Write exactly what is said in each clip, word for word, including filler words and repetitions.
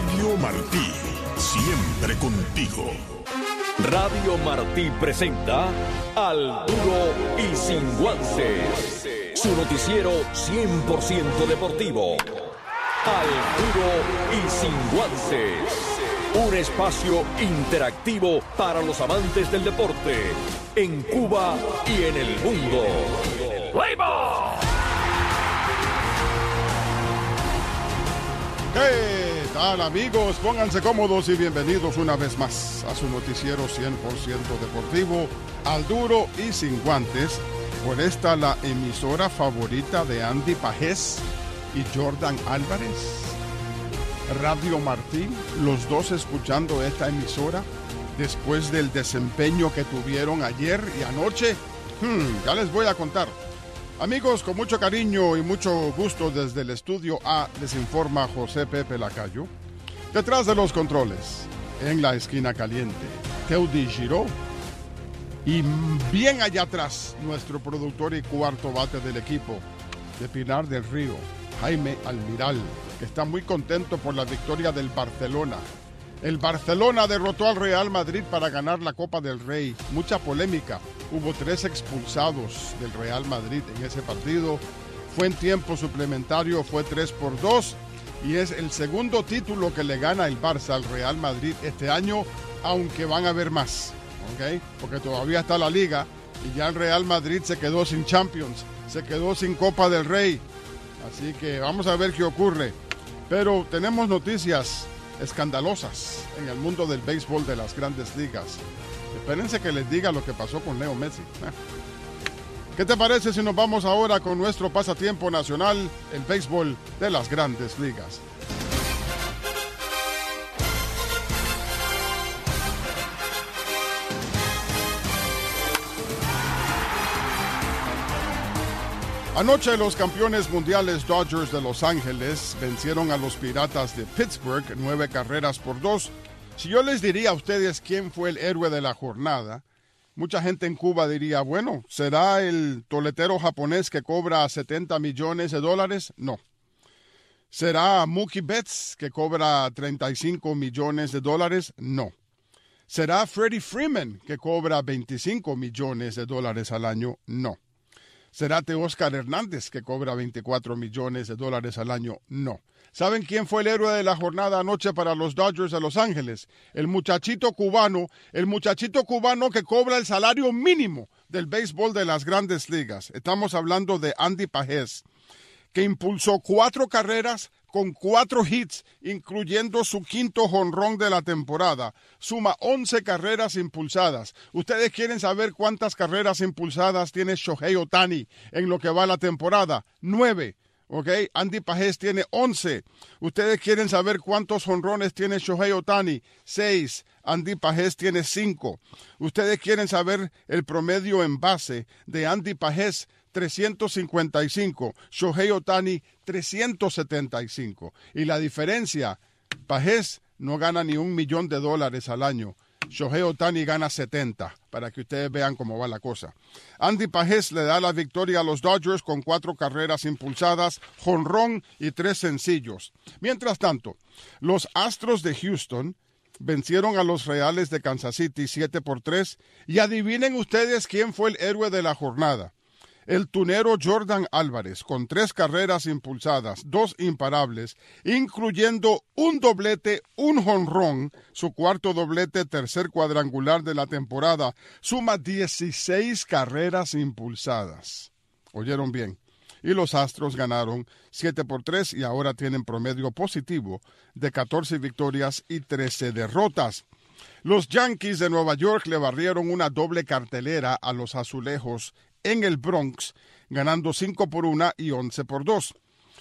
Radio Martí, siempre contigo. Radio Martí presenta Al Duro y Sin Guances, su noticiero cien por ciento deportivo. Al Duro y Sin Guances, un espacio interactivo para los amantes del deporte en Cuba y en el mundo. ¡Play-ball! ¿Qué tal, amigos? Pónganse cómodos y bienvenidos una vez más a su noticiero cien por ciento deportivo, Al Duro y Sin Guantes, por esta la emisora favorita de Andy Pajés y Jordan Álvarez. Radio Martí, los dos escuchando esta emisora después del desempeño que tuvieron ayer y anoche. Hmm, ya les voy a contar. Amigos, con mucho cariño y mucho gusto desde el estudio A, les informa José Pepe Lacayo. Detrás de los controles, en la esquina caliente, Teudi Giró. Y bien allá atrás, nuestro productor y cuarto bate del equipo, de Pinar del Río, Jaime Almiral, que está muy contento por la victoria del Barcelona. El Barcelona derrotó al Real Madrid para ganar la Copa del Rey. Mucha polémica. Hubo tres expulsados del Real Madrid en ese partido. Fue en tiempo suplementario, fue tres por dos. Y es el segundo título que le gana el Barça al Real Madrid este año, aunque van a haber más, ¿ok? Porque todavía está la Liga y ya el Real Madrid se quedó sin Champions, se quedó sin Copa del Rey. Así que vamos a ver qué ocurre. Pero tenemos noticias escandalosas en el mundo del béisbol de las grandes ligas. Espérense que les diga lo que pasó con Leo Messi. ¿Qué te parece si nos vamos ahora con nuestro pasatiempo nacional, el béisbol de las grandes ligas? Anoche los campeones mundiales Dodgers de Los Ángeles vencieron a los Piratas de Pittsburgh nueve carreras por dos. Si yo les diría a ustedes quién fue el héroe de la jornada, mucha gente en Cuba diría, bueno, ¿será el toletero japonés que cobra setenta millones de dólares? No. ¿Será Mookie Betts que cobra treinta y cinco millones de dólares? No. ¿Será Freddie Freeman que cobra veinticinco millones de dólares al año? No. ¿Será Teóscar Hernández que cobra veinticuatro millones de dólares al año? No. ¿Saben quién fue el héroe de la jornada anoche para los Dodgers de Los Ángeles? El muchachito cubano, el muchachito cubano que cobra el salario mínimo del béisbol de las grandes ligas. Estamos hablando de Andy Pajés, que impulsó cuatro carreras con cuatro hits, incluyendo su quinto jonrón de la temporada. Suma once carreras impulsadas. ¿Ustedes quieren saber cuántas carreras impulsadas tiene Shohei Ohtani en lo que va la temporada? Nueve. ¿Ok? Andy Pajés tiene once. ¿Ustedes quieren saber cuántos jonrones tiene Shohei Ohtani? Seis. Andy Pajés tiene cinco. ¿Ustedes quieren saber el promedio en base de Andy Pajés? trescientos cincuenta y cinco. Shohei Ohtani, trescientos setenta y cinco. Y la diferencia, Pajés no gana ni un millón de dólares al año. Shohei Ohtani gana setenta, para que ustedes vean cómo va la cosa. Andy Pajés le da la victoria a los Dodgers con cuatro carreras impulsadas, jonrón y tres sencillos. Mientras tanto, los Astros de Houston vencieron a los Reales de Kansas City siete por tres. Y adivinen ustedes quién fue el héroe de la jornada. El tunero Jordan Álvarez, con tres carreras impulsadas, dos imparables, incluyendo un doblete, un jonrón, su cuarto doblete, tercer cuadrangular de la temporada, suma dieciséis carreras impulsadas. ¿Oyeron bien? Y los Astros ganaron siete por tres y ahora tienen promedio positivo de catorce victorias y trece derrotas. Los Yankees de Nueva York le barrieron una doble cartelera a los Azulejos en el Bronx, ganando cinco por uno y once por dos.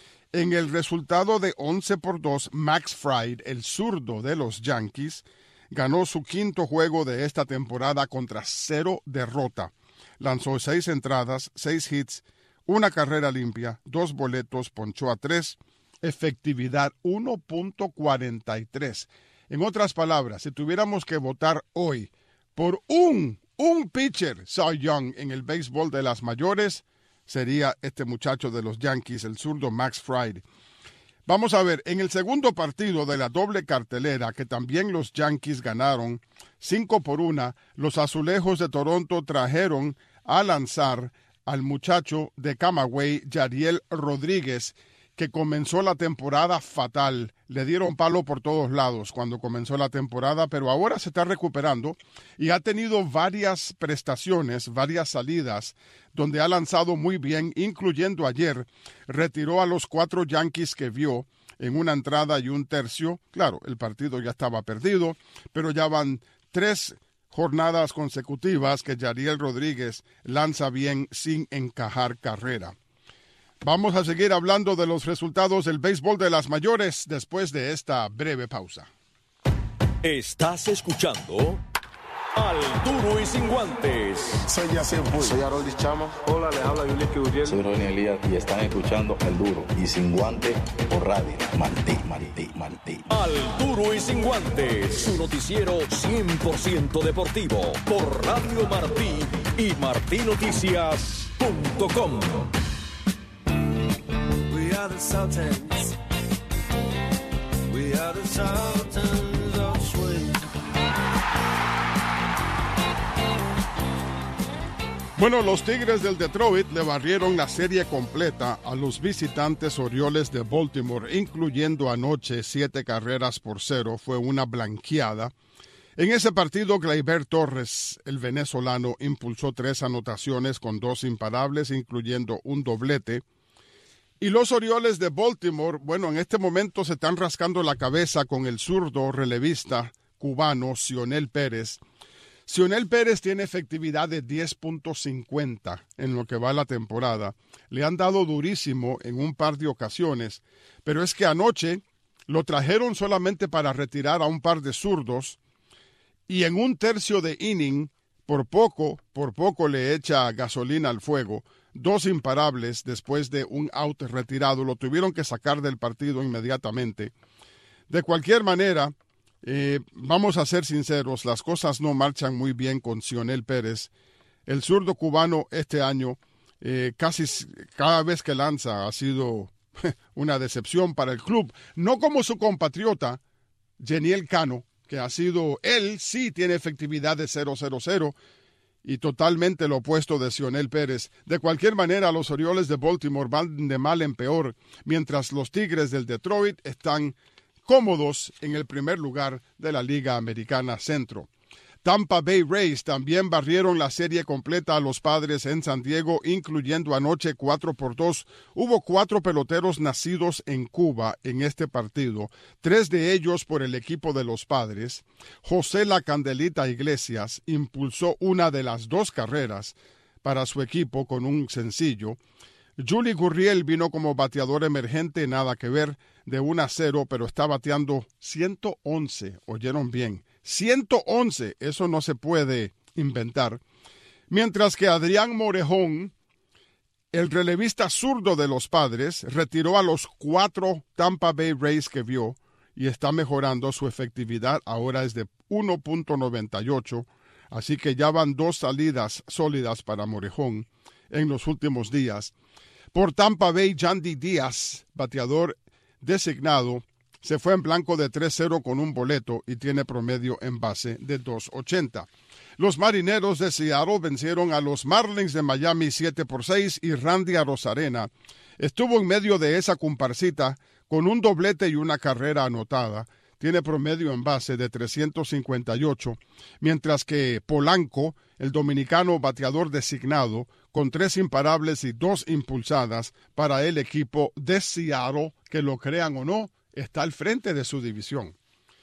En el resultado de once por dos, Max Fried, el zurdo de los Yankees, ganó su quinto juego de esta temporada contra cero derrota. Lanzó seis entradas, seis hits, una carrera limpia, dos boletos, ponchó a tres, efectividad uno punto cuarenta y tres. En otras palabras, si tuviéramos que votar hoy por un Un pitcher, Cy Young, en el béisbol de las mayores, sería este muchacho de los Yankees, el zurdo Max Fried. Vamos a ver, en el segundo partido de la doble cartelera, que también los Yankees ganaron cinco por una, los Azulejos de Toronto trajeron a lanzar al muchacho de Camagüey, Yariel Rodríguez, que comenzó la temporada fatal. Le dieron palo por todos lados cuando comenzó la temporada, pero ahora se está recuperando y ha tenido varias prestaciones, varias salidas, donde ha lanzado muy bien, incluyendo ayer. Retiró a los cuatro Yankees que vio en una entrada y un tercio. Claro, el partido ya estaba perdido, pero ya van tres jornadas consecutivas que Yariel Rodríguez lanza bien sin encajar carrera. Vamos a seguir hablando de los resultados del béisbol de las mayores después de esta breve pausa. Estás escuchando Al Duro y Sin Guantes. Soy Yacir Puy. Soy Harold Chama. Hola, les habla Yulín Gurriel. Soy Ronnie Elías y están escuchando Al Duro y Sin Guantes por radio. Martí, Martí, Martí. Al Duro y Sin Guantes, su noticiero cien por ciento deportivo por Radio Martí y martí noticias punto com. We are the Sultans. We are the Sultans of Swing. Bueno, los Tigres del Detroit le barrieron la serie completa a los visitantes Orioles de Baltimore, incluyendo anoche siete carreras por cero. Fue una blanqueada. En ese partido, Gleyber Torres, el venezolano, impulsó tres anotaciones con dos imparables, incluyendo un doblete. Y los Orioles de Baltimore, bueno, en este momento se están rascando la cabeza con el zurdo relevista cubano Cionel Pérez. Cionel Pérez tiene efectividad de diez punto cincuenta en lo que va la temporada. Le han dado durísimo en un par de ocasiones, pero es que anoche lo trajeron solamente para retirar a un par de zurdos y en un tercio de inning, por poco, por poco le echa gasolina al fuego. Dos imparables después de un out retirado. Lo tuvieron que sacar del partido inmediatamente. De cualquier manera, eh, vamos a ser sinceros, las cosas no marchan muy bien con Cionel Pérez. El zurdo cubano este año, eh, casi cada vez que lanza, ha sido una decepción para el club. No como su compatriota, Jeniel Cano, que ha sido, él sí tiene efectividad de cero cero cero, y totalmente lo opuesto de Cionel Pérez. De cualquier manera, los Orioles de Baltimore van de mal en peor, mientras los Tigres del Detroit están cómodos en el primer lugar de la Liga Americana Centro. Tampa Bay Rays también barrieron la serie completa a los Padres en San Diego, incluyendo anoche cuatro por dos. Hubo cuatro peloteros nacidos en Cuba en este partido, tres de ellos por el equipo de los Padres. José La Candelita Iglesias impulsó una de las dos carreras para su equipo con un sencillo. Yuli Gurriel vino como bateador emergente, nada que ver, de uno a cero, pero está bateando ciento once, oyeron bien, ciento once, eso no se puede inventar. Mientras que Adrián Morejón, el relevista zurdo de los Padres, retiró a los cuatro Tampa Bay Rays que vio y está mejorando su efectividad, ahora es de uno punto noventa y ocho, así que ya van dos salidas sólidas para Morejón en los últimos días. Por Tampa Bay, Yandy Díaz, bateador designado, se fue en blanco de tres cero con un boleto y tiene promedio en base de dos ochenta. Los Marineros de Seattle vencieron a los Marlins de Miami siete por seis y Randy Arozarena estuvo en medio de esa comparsita con un doblete y una carrera anotada. Tiene promedio en base de trescientos cincuenta y ocho, mientras que Polanco, el dominicano bateador designado, con tres imparables y dos impulsadas para el equipo de Seattle, que lo crean o no, está al frente de su división.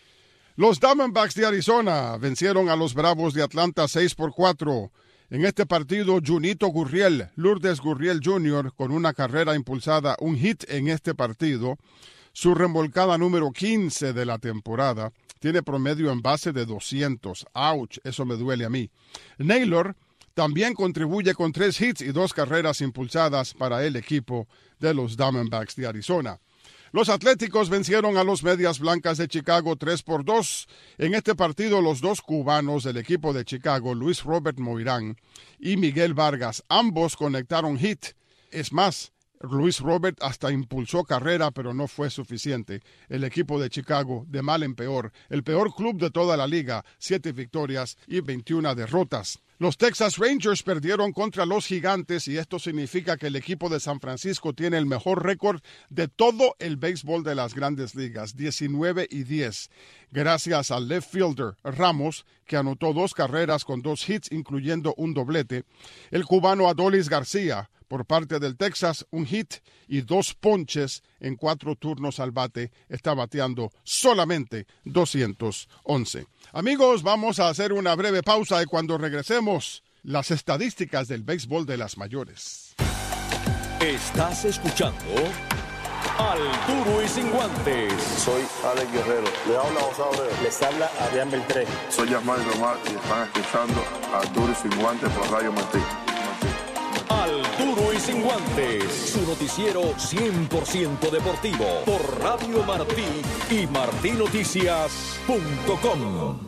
Los Diamondbacks de Arizona vencieron a los Bravos de Atlanta seis por cuatro. En este partido, Junito Gurriel, Lourdes Gurriel junior, con una carrera impulsada, un hit en este partido, su remolcada número quince de la temporada, tiene promedio en base de doscientos. ¡Auch! Eso me duele a mí. Naylor también contribuye con tres hits y dos carreras impulsadas para el equipo de los Diamondbacks de Arizona. Los Atléticos vencieron a los Medias Blancas de Chicago tres por dos. En este partido, los dos cubanos del equipo de Chicago, Luis Robert Moirán y Miguel Vargas, ambos conectaron hit. Es más, Luis Robert hasta impulsó carrera, pero no fue suficiente. El equipo de Chicago, de mal en peor, el peor club de toda la liga, siete victorias y veintiuna derrotas. Los Texas Rangers perdieron contra los Gigantes y esto significa que el equipo de San Francisco tiene el mejor récord de todo el béisbol de las grandes ligas, diecinueve y diez, gracias al left fielder Ramos, que anotó dos carreras con dos hits, incluyendo un doblete. El cubano Adolis García, por parte del Texas, un hit y dos ponches en cuatro turnos al bate, está bateando solamente doscientos once. Amigos, vamos a hacer una breve pausa y cuando regresemos, las estadísticas del béisbol de las mayores. Estás escuchando Al Duro y Sin Guantes. Soy Alex Guerrero. Le habla José Abreu. Les habla Adrián Beltré. Soy Yasmán Román y están escuchando Al Duro y Sin Guantes por Radio Martí. Al Duro y Sin Guantes, su noticiero cien por ciento deportivo por Radio Martí y martí noticias punto com.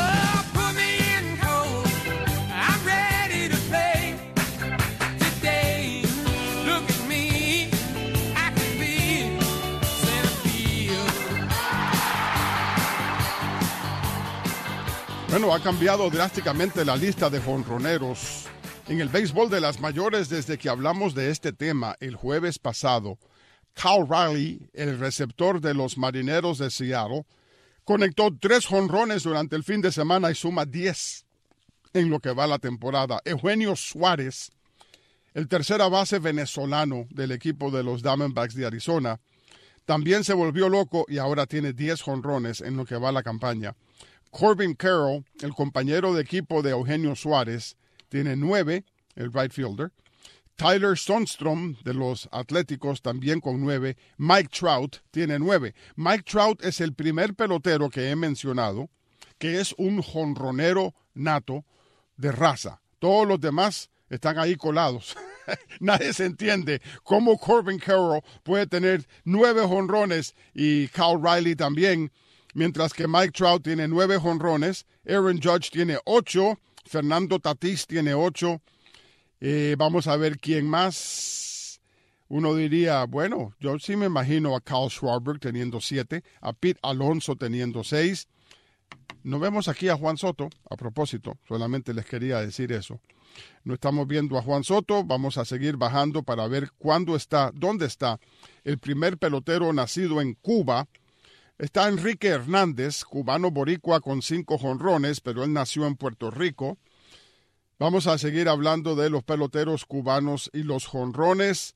Bueno, ha cambiado drásticamente la lista de jonroneros en el béisbol de las mayores desde que hablamos de este tema el jueves pasado. Cal Riley, el receptor de los Marineros de Seattle, conectó tres jonrones durante el fin de semana y suma diez en lo que va la temporada. Eugenio Suárez, el tercera base venezolano del equipo de los Diamondbacks de Arizona, también se volvió loco y ahora tiene diez jonrones en lo que va la campaña. Corbin Carroll, el compañero de equipo de Eugenio Suárez, tiene nueve, el right fielder. Tyler Sundstrom, de los Atléticos, también con nueve. Mike Trout tiene nueve. Mike Trout es el primer pelotero que he mencionado que es un jonronero nato de raza. Todos los demás están ahí colados. Nadie se entiende cómo Corbin Carroll puede tener nueve jonrones y Cal Riley también, mientras que Mike Trout tiene nueve jonrones, Aaron Judge tiene ocho, Fernando Tatís tiene ocho. Eh, vamos a ver quién más. Uno diría, bueno, yo sí me imagino a Kyle Schwarber teniendo siete, a Pete Alonso teniendo seis. No vemos aquí a Juan Soto, a propósito, solamente les quería decir eso. No estamos viendo a Juan Soto, vamos a seguir bajando para ver cuándo está, dónde está el primer pelotero nacido en Cuba. Está Enrique Hernández, cubano boricua con cinco jonrones, pero él nació en Puerto Rico. Vamos a seguir hablando de los peloteros cubanos y los jonrones.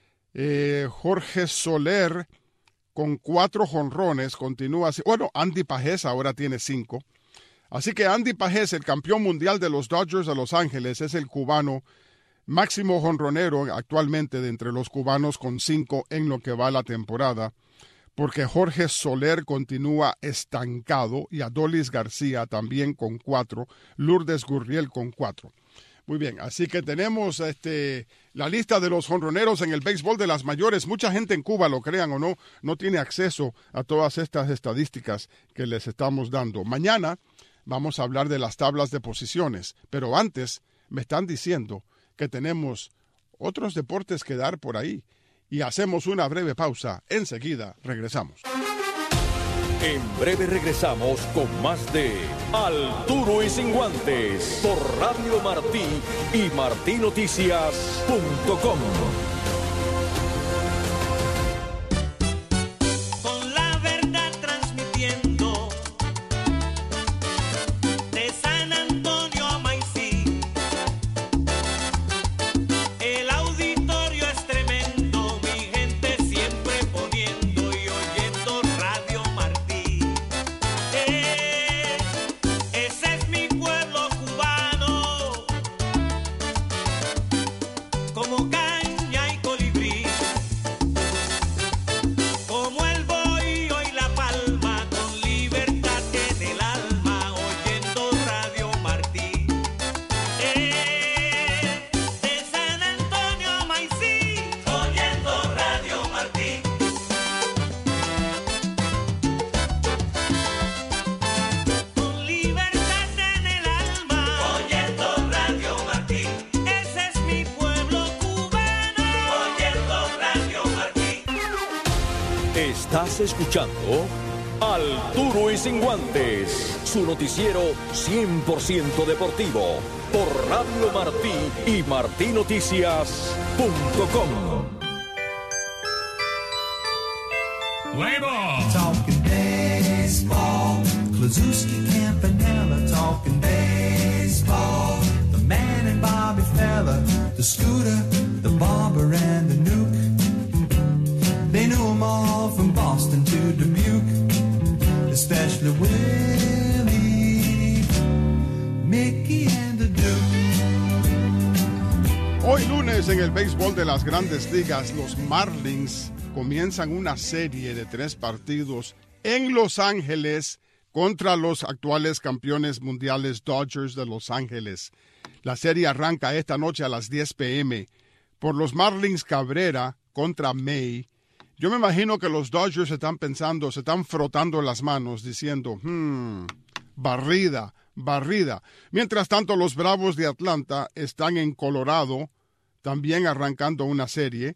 Eh, Jorge Soler, con cuatro jonrones, continúa así. Bueno, Andy Pajés ahora tiene cinco. Así que Andy Pajés, el campeón mundial de los Dodgers de Los Ángeles, es el cubano máximo jonronero actualmente de entre los cubanos con cinco en lo que va la temporada, porque Jorge Soler continúa estancado y Adolis García también con cuatro, Lourdes Gurriel con cuatro. Muy bien, así que tenemos este, la lista de los jonroneros en el béisbol de las mayores. Mucha gente en Cuba, lo crean o no, no tiene acceso a todas estas estadísticas que les estamos dando. Mañana vamos a hablar de las tablas de posiciones, pero antes me están diciendo que tenemos otros deportes que dar por ahí. Y hacemos una breve pausa. Enseguida regresamos. En breve regresamos con más de Al Duro y Sin Guantes por Radio Martí y martí noticias punto com. Con la verdad transmitiendo de San Antonio a Maicí. El auditorio es tremendo, mi gente siempre poniendo y oyendo Radio Martí. Eh, ese es mi pueblo cubano, como caña Estás escuchando Al Duro y Sin Guantes, su noticiero cien por ciento deportivo, por Radio Martí y martí noticias punto com. Play ball. Talking baseball, Klazuski, Campanella, talking baseball. The man and Bobby Fella, the Scooter, the Barber and the Nuke. They knew them all from Boston to Dubuque, especially Willie, Mickey and the Duke. Hoy lunes en el béisbol de las Grandes Ligas, los Marlins comienzan una serie de tres partidos en Los Ángeles contra los actuales campeones mundiales Dodgers de Los Ángeles. La serie arranca esta noche a las diez p m Por los Marlins, Cabrera contra May. Yo me imagino que los Dodgers están pensando, se están frotando las manos diciendo, hmm, barrida, barrida. Mientras tanto, los Bravos de Atlanta están en Colorado, también arrancando una serie.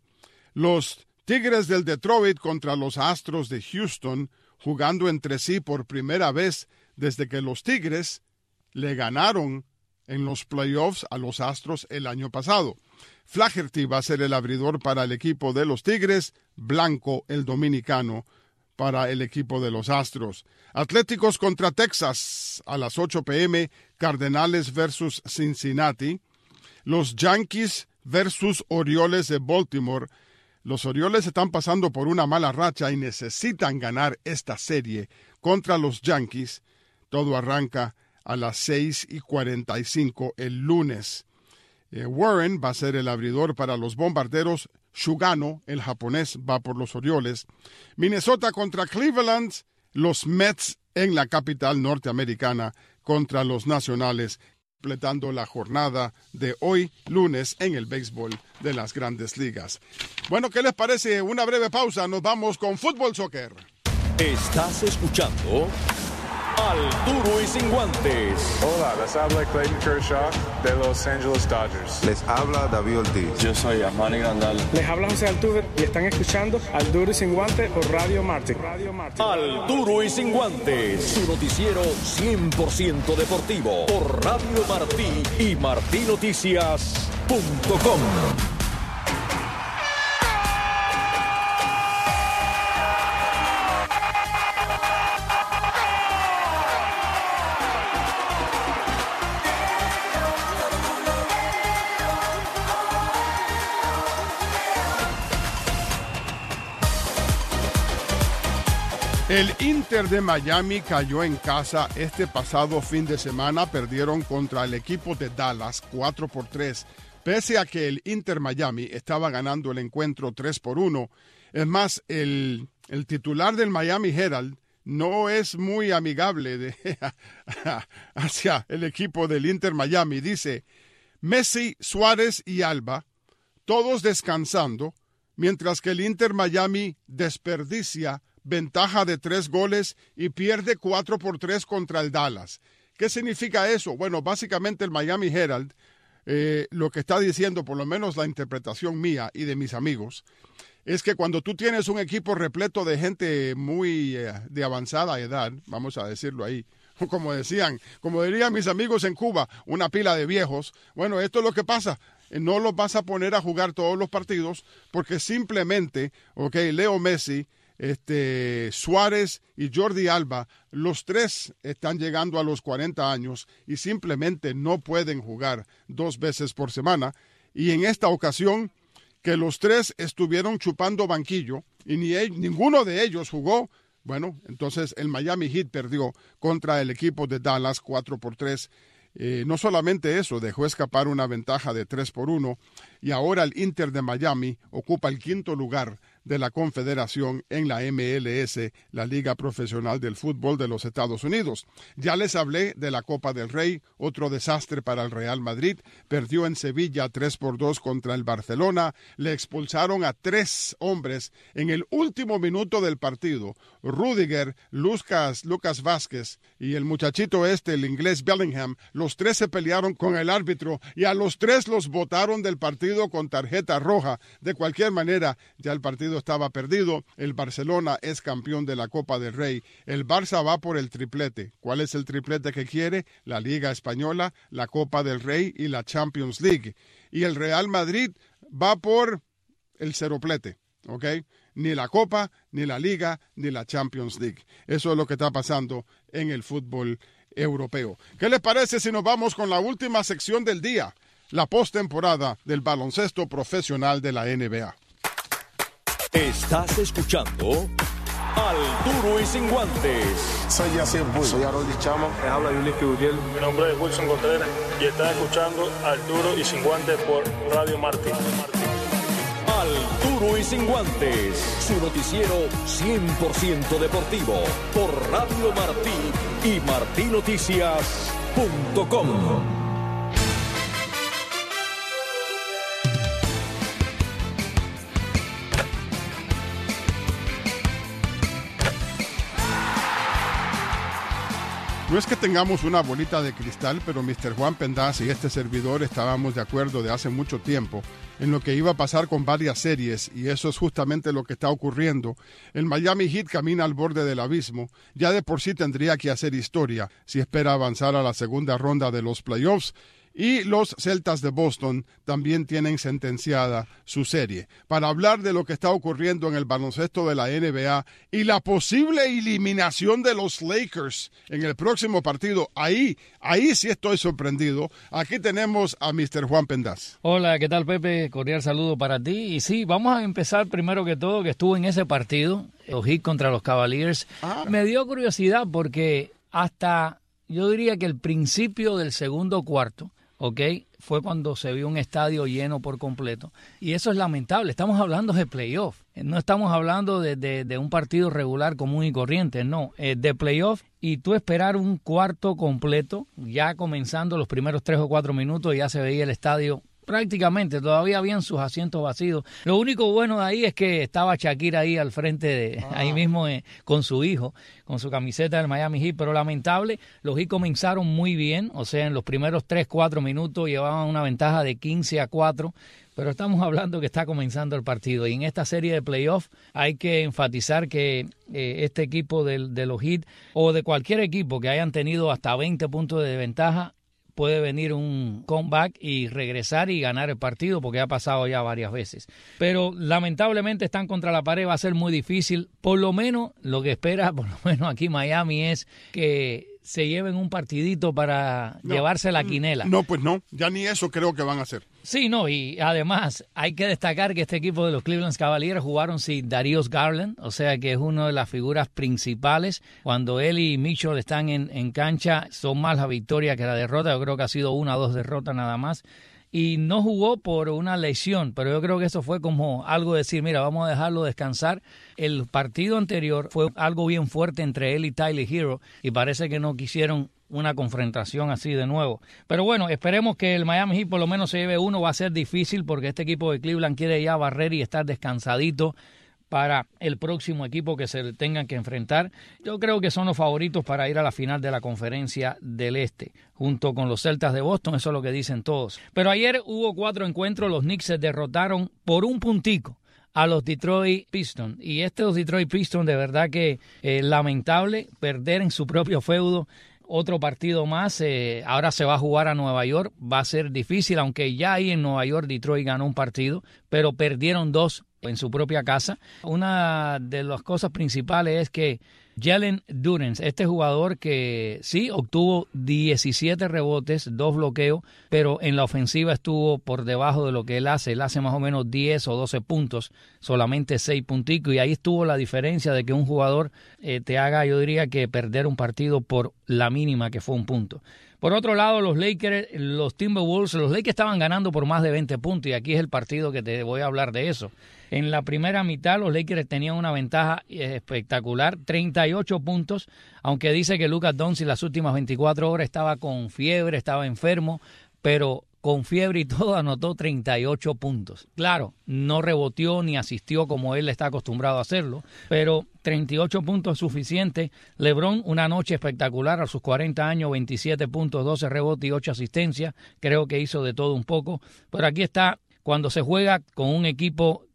Los Tigres del Detroit contra los Astros de Houston, jugando entre sí por primera vez desde que los Tigres le ganaron en los playoffs a los Astros el año pasado. Flaherty va a ser el abridor para el equipo de los Tigres, Blanco, el dominicano, para el equipo de los Astros. Atléticos contra Texas a las ocho p m, Cardenales versus Cincinnati. Los Yankees versus Orioles de Baltimore. Los Orioles están pasando por una mala racha y necesitan ganar esta serie contra los Yankees. Todo arranca a las seis y cuarenta y cinco el lunes. Eh, Warren va a ser el abridor para los Bombarderos. Shugano, el japonés, va por los Orioles. Minnesota contra Cleveland. Los Mets en la capital norteamericana contra los Nacionales, completando la jornada de hoy, lunes, en el béisbol de las Grandes Ligas. Bueno, ¿qué les parece? Una breve pausa. Nos vamos con fútbol soccer. Estás escuchando Al Duro y Sin Guantes. Hola, les habla Clayton Kershaw de Los Angeles Dodgers. Les habla David Ortiz. Yo soy Armani Grandal. Les habla José Altuve y están escuchando Al Duro y Sin Guantes por Radio Martí. Al Duro y Sin Guantes, su noticiero cien por ciento deportivo por Radio Martí y martí noticias punto com. El Inter de Miami cayó en casa este pasado fin de semana. Perdieron contra el equipo de Dallas cuatro por tres. Pese a que el Inter Miami estaba ganando el encuentro tres por uno. Es más, el, el titular del Miami Herald no es muy amigable de, hacia el equipo del Inter Miami. Dice, Messi, Suárez y Alba, todos descansando, mientras que el Inter Miami desperdicia ventaja de tres goles y pierde cuatro por tres contra el Dallas. ¿Qué significa eso? Bueno, básicamente el Miami Herald, eh, lo que está diciendo, por lo menos la interpretación mía y de mis amigos, es que cuando tú tienes un equipo repleto de gente muy eh, de avanzada edad, vamos a decirlo ahí, como decían, como dirían mis amigos en Cuba, una pila de viejos, bueno, esto es lo que pasa. No los vas a poner a jugar todos los partidos porque simplemente, ok, Leo Messi, Este, Suárez y Jordi Alba, los tres están llegando a los cuarenta años y simplemente no pueden jugar dos veces por semana. Y en esta ocasión, que los tres estuvieron chupando banquillo y ni ellos, ninguno de ellos jugó, bueno, entonces el Miami Heat perdió contra el equipo de Dallas cuatro por tres. Eh, no solamente eso, dejó escapar una ventaja de tres por uno y ahora el Inter de Miami ocupa el quinto lugar de la Confederación en la M L S, la Liga Profesional del Fútbol de los Estados Unidos. Ya les hablé de la Copa del Rey, otro desastre para el Real Madrid. Perdió en Sevilla tres por dos contra el Barcelona. Le expulsaron a tres hombres en el último minuto del partido. Rudiger, Lucas, Lucas Vázquez y el muchachito este, el inglés Bellingham, los tres se pelearon con el árbitro y a los tres los botaron del partido con tarjeta roja. De cualquier manera, ya el partido partido estaba perdido. El Barcelona es campeón de la Copa del Rey. El Barça va por el triplete. ¿Cuál es el triplete que quiere? La Liga Española, la Copa del Rey y la Champions League. Y el Real Madrid va por el ceroplete, ¿ok? Ni la Copa, ni la Liga, ni la Champions League. Eso es lo que está pasando en el fútbol europeo. ¿Qué les parece si nos vamos con la última sección del día? La postemporada del baloncesto profesional de la N B A. Estás escuchando Al Duro y Sin Guantes. Soy Yacir Bull. Soy Harold Chama. Les habla Yulín Gutiérrez. Mi nombre es Wilson Contreras y estás escuchando Al Duro y Sin Guantes por Radio Martí. Al Duro y Sin Guantes, su noticiero cien por ciento deportivo por Radio Martí y martí noticias punto com. No es que tengamos una bolita de cristal, pero mister Juan Pendaz y este servidor estábamos de acuerdo de hace mucho tiempo en lo que iba a pasar con varias series, y eso es justamente lo que está ocurriendo. El Miami Heat camina al borde del abismo. Ya de por sí tendría que hacer historia si espera avanzar a la segunda ronda de los playoffs. Y los Celtas de Boston también tienen sentenciada su serie. Para hablar de lo que está ocurriendo en el baloncesto de la N B A y la posible eliminación de los Lakers en el próximo partido, ahí, ahí sí estoy sorprendido. Aquí tenemos a mister Juan Pendaz. Hola, ¿qué tal, Pepe? Cordial saludo para ti. Y sí, vamos a empezar primero que todo, que estuvo en ese partido, los Heat contra los Cavaliers. Ah. Me dio curiosidad porque hasta, yo diría que el principio del segundo cuarto, ¿ok? Fue cuando se vio un estadio lleno por completo. Y eso es lamentable. Estamos hablando de playoff. No estamos hablando de, de, de un partido regular común y corriente. No, eh, de playoff. Y tú esperar un cuarto completo, ya comenzando los primeros tres o cuatro minutos, ya se veía el estadio prácticamente, todavía habían sus asientos vacíos. Lo único bueno de ahí es que estaba Shakira ahí al frente, de, ah. ahí mismo eh, con su hijo, con su camiseta del Miami Heat, pero lamentable, los Heat comenzaron muy bien, o sea, en los primeros tres, cuatro minutos llevaban una ventaja de quince a cuatro, pero estamos hablando que está comenzando el partido, y en esta serie de playoffs hay que enfatizar que eh, este equipo de, de los Heat, o de cualquier equipo que hayan tenido hasta veinte puntos de ventaja, puede venir un comeback y regresar y ganar el partido, porque ha pasado ya varias veces. Pero lamentablemente están contra la pared, va a ser muy difícil. Por lo menos lo que espera, por lo menos aquí Miami, es que se lleven un partidito para no, llevarse la quinela. No, pues no, ya ni eso creo que van a hacer. Sí, no, y además hay que destacar que este equipo de los Cleveland Cavaliers jugaron sin Darius Garland, o sea que es una de las figuras principales. Cuando él y Mitchell están en, en cancha, son más la victoria que la derrota. Yo creo que ha sido una o dos derrotas nada más. Y no jugó por una lesión, pero yo creo que eso fue como algo de decir, mira, vamos a dejarlo descansar. El partido anterior fue algo bien fuerte entre él y Tyler Hero, y parece que no quisieron una confrontación así de nuevo. Pero bueno, esperemos que el Miami Heat por lo menos se lleve uno. Va a ser difícil porque este equipo de Cleveland quiere ya barrer y estar descansadito para el próximo equipo que se tengan que enfrentar. Yo creo que son los favoritos para ir a la final de la Conferencia del Este, junto con los Celtas de Boston, eso es lo que dicen todos. Pero ayer hubo cuatro encuentros, los Knicks se derrotaron por un puntico a los Detroit Pistons, y estos Detroit Pistons de verdad que eh, lamentable perder en su propio feudo. Otro partido más, eh, ahora se va a jugar a Nueva York, va a ser difícil, aunque ya ahí en Nueva York Detroit ganó un partido, pero perdieron dos en su propia casa. Una de las cosas principales es que Jalen Duren, este jugador que sí obtuvo diecisiete rebotes, dos bloqueos, pero en la ofensiva estuvo por debajo de lo que él hace. Él hace más o menos diez o doce puntos, solamente seis punticos, y ahí estuvo la diferencia de que un jugador eh, te haga, yo diría que perder un partido por la mínima que fue un punto. Por otro lado, los Lakers, los Timberwolves, los Lakers estaban ganando por más de veinte puntos, y aquí es el partido que te voy a hablar de eso. En la primera mitad los Lakers tenían una ventaja espectacular, treinta y ocho puntos, aunque dice que Luka Doncic las últimas veinticuatro horas estaba con fiebre, estaba enfermo, pero con fiebre y todo anotó treinta y ocho puntos. Claro, no reboteó ni asistió como él está acostumbrado a hacerlo, pero treinta y ocho puntos es suficiente. LeBron, una noche espectacular a sus cuarenta años, veintisiete puntos, doce rebotes y ocho asistencias. Creo que hizo de todo un poco, pero aquí está, cuando se juega con un equipo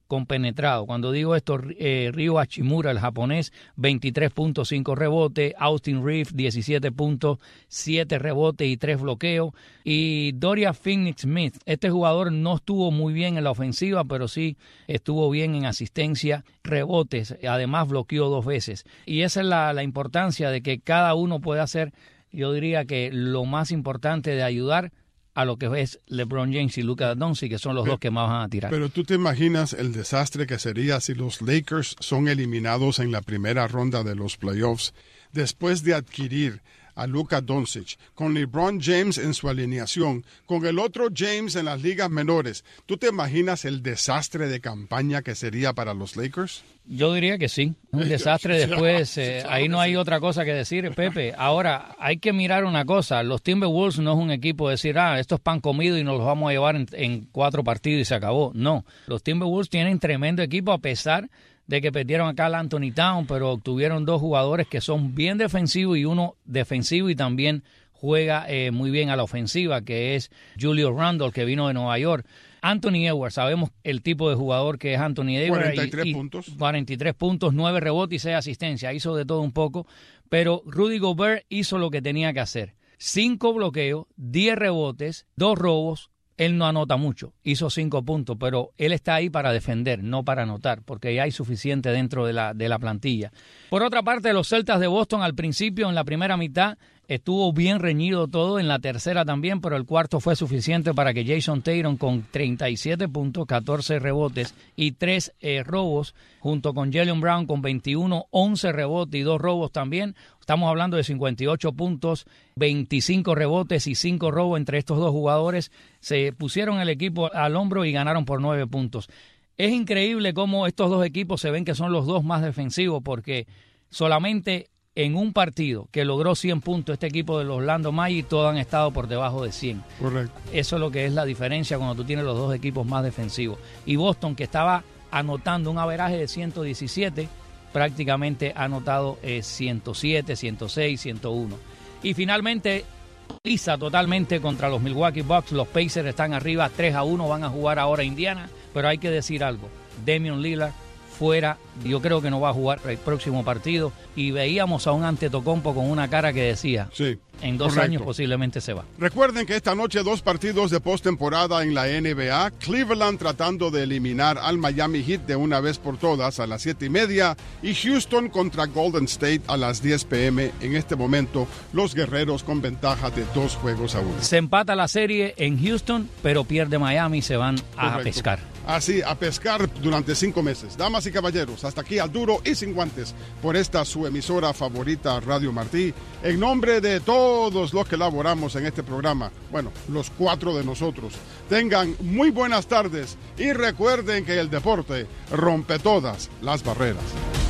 compenetrado. Cuando digo esto, eh, Ryo Hachimura, el japonés, veintitrés punto cinco rebotes, Austin Reeves, diecisiete punto siete rebotes y tres bloqueos, y Dorian Finney-Smith, este jugador no estuvo muy bien en la ofensiva, pero sí estuvo bien en asistencia, rebotes, además bloqueó dos veces, y esa es la, la importancia de que cada uno pueda hacer, yo diría que lo más importante de ayudar a lo que es LeBron James y Luka Doncic, que son los pero, dos que más van a tirar. Pero tú te imaginas el desastre que sería si los Lakers son eliminados en la primera ronda de los playoffs después de adquirir a Luka Doncic, con LeBron James en su alineación, con el otro James en las ligas menores. ¿Tú te imaginas el desastre de campaña que sería para los Lakers? Yo diría que sí, un desastre después, eh, ahí no hay otra cosa que decir, Pepe. Ahora, hay que mirar una cosa, los Timberwolves no es un equipo de decir, ah, esto es pan comido y nos los vamos a llevar en, en cuatro partidos y se acabó. No, los Timberwolves tienen tremendo equipo a pesar de que perdieron acá al Anthony Town, pero obtuvieron dos jugadores que son bien defensivos y uno defensivo y también juega eh, muy bien a la ofensiva, que es Julius Randle, que vino de Nueva York. Anthony Edwards, sabemos el tipo de jugador que es Anthony Edwards. cuarenta y tres y, y puntos. cuarenta y tres puntos, nueve rebotes y seis asistencias. Hizo de todo un poco, pero Rudy Gobert hizo lo que tenía que hacer. cinco bloqueos, diez rebotes, dos robos. Él no anota mucho, hizo cinco puntos, pero él está ahí para defender, no para anotar, porque ya hay suficiente dentro de la, de la plantilla. Por otra parte, los Celtas de Boston al principio, en la primera mitad, estuvo bien reñido todo, en la tercera también, pero el cuarto fue suficiente para que Jason Tatum con treinta y siete puntos, catorce rebotes y tres eh, robos, junto con Jaylen Brown con veintiuno, once rebotes y dos robos también. Estamos hablando de cincuenta y ocho puntos, veinticinco rebotes y cinco robos entre estos dos jugadores. Se pusieron el equipo al hombro y ganaron por nueve puntos. Es increíble cómo estos dos equipos se ven que son los dos más defensivos, porque solamente en un partido que logró cien puntos este equipo de los Orlando Magic, todos han estado por debajo de cien. Correcto. Eso es lo que es la diferencia cuando tú tienes los dos equipos más defensivos. Y Boston, que estaba anotando un averaje de ciento diecisiete, prácticamente ha anotado eh, ciento siete, ciento seis, ciento uno. Y finalmente, pisa totalmente contra los Milwaukee Bucks. Los Pacers están arriba tres a uno, van a jugar ahora Indiana. Pero hay que decir algo, Damian Lillard fuera, yo creo que no va a jugar el próximo partido. Y veíamos a un Antetokounmpo con una cara que decía, sí, en dos correcto. años posiblemente se va. Recuerden que esta noche dos partidos de postemporada en la N B A. Cleveland tratando de eliminar al Miami Heat de una vez por todas a las siete y media. Y Houston contra Golden State a las diez pe eme. En este momento, los guerreros con ventaja de dos juegos a uno. Se empata la serie en Houston, pero pierde Miami y se van a Correcto. pescar. Así, a pescar durante cinco meses. Damas y caballeros, hasta aquí al duro y sin guantes por esta su emisora favorita, Radio Martí. En nombre de todos los que laboramos en este programa, bueno, los cuatro de nosotros, tengan muy buenas tardes y recuerden que el deporte rompe todas las barreras.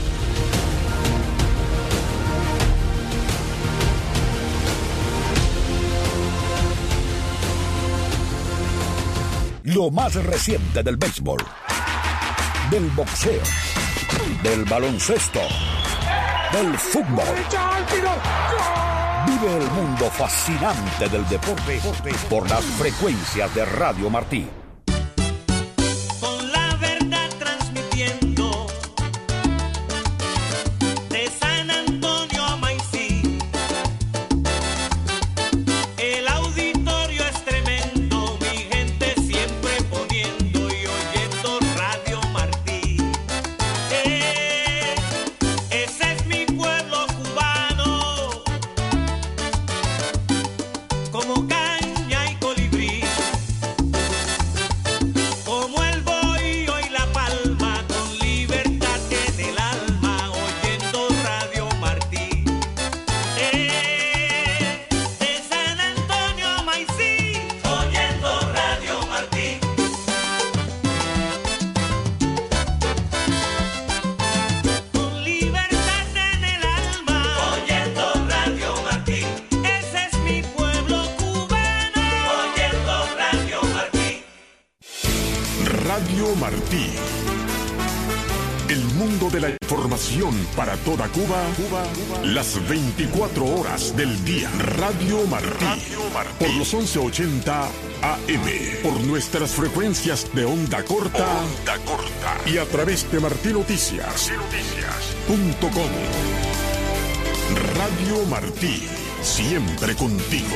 Lo más reciente del béisbol, del boxeo, del baloncesto, del fútbol. Vive el mundo fascinante del deporte por las frecuencias de Radio Martí. Con la verdad transmitiendo de San Antonio a Maicí. El auditorio es tremendo, mi gente siempre poniendo y oyendo Radio Martí. Eh, ese es mi pueblo cubano, como caña y colibrí, como el bohío y la palma, con libertad en el alma, oyendo Radio Martí. Eh, de San Antonio a Maicí, oyendo Radio Martí. Con libertad en el alma, oyendo Radio Martí. Ese es mi pueblo cubano, oyendo Radio Martí. Radio Martí. El mundo de la información para toda Cuba, Cuba, Cuba. Las veinticuatro horas del día. Radio Martí. Radio Martí. Por los once ochenta A M. Por nuestras frecuencias de onda corta. Onda corta. Y a través de Martí Noticias. Noticias. Punto com. Radio Martí. Siempre contigo.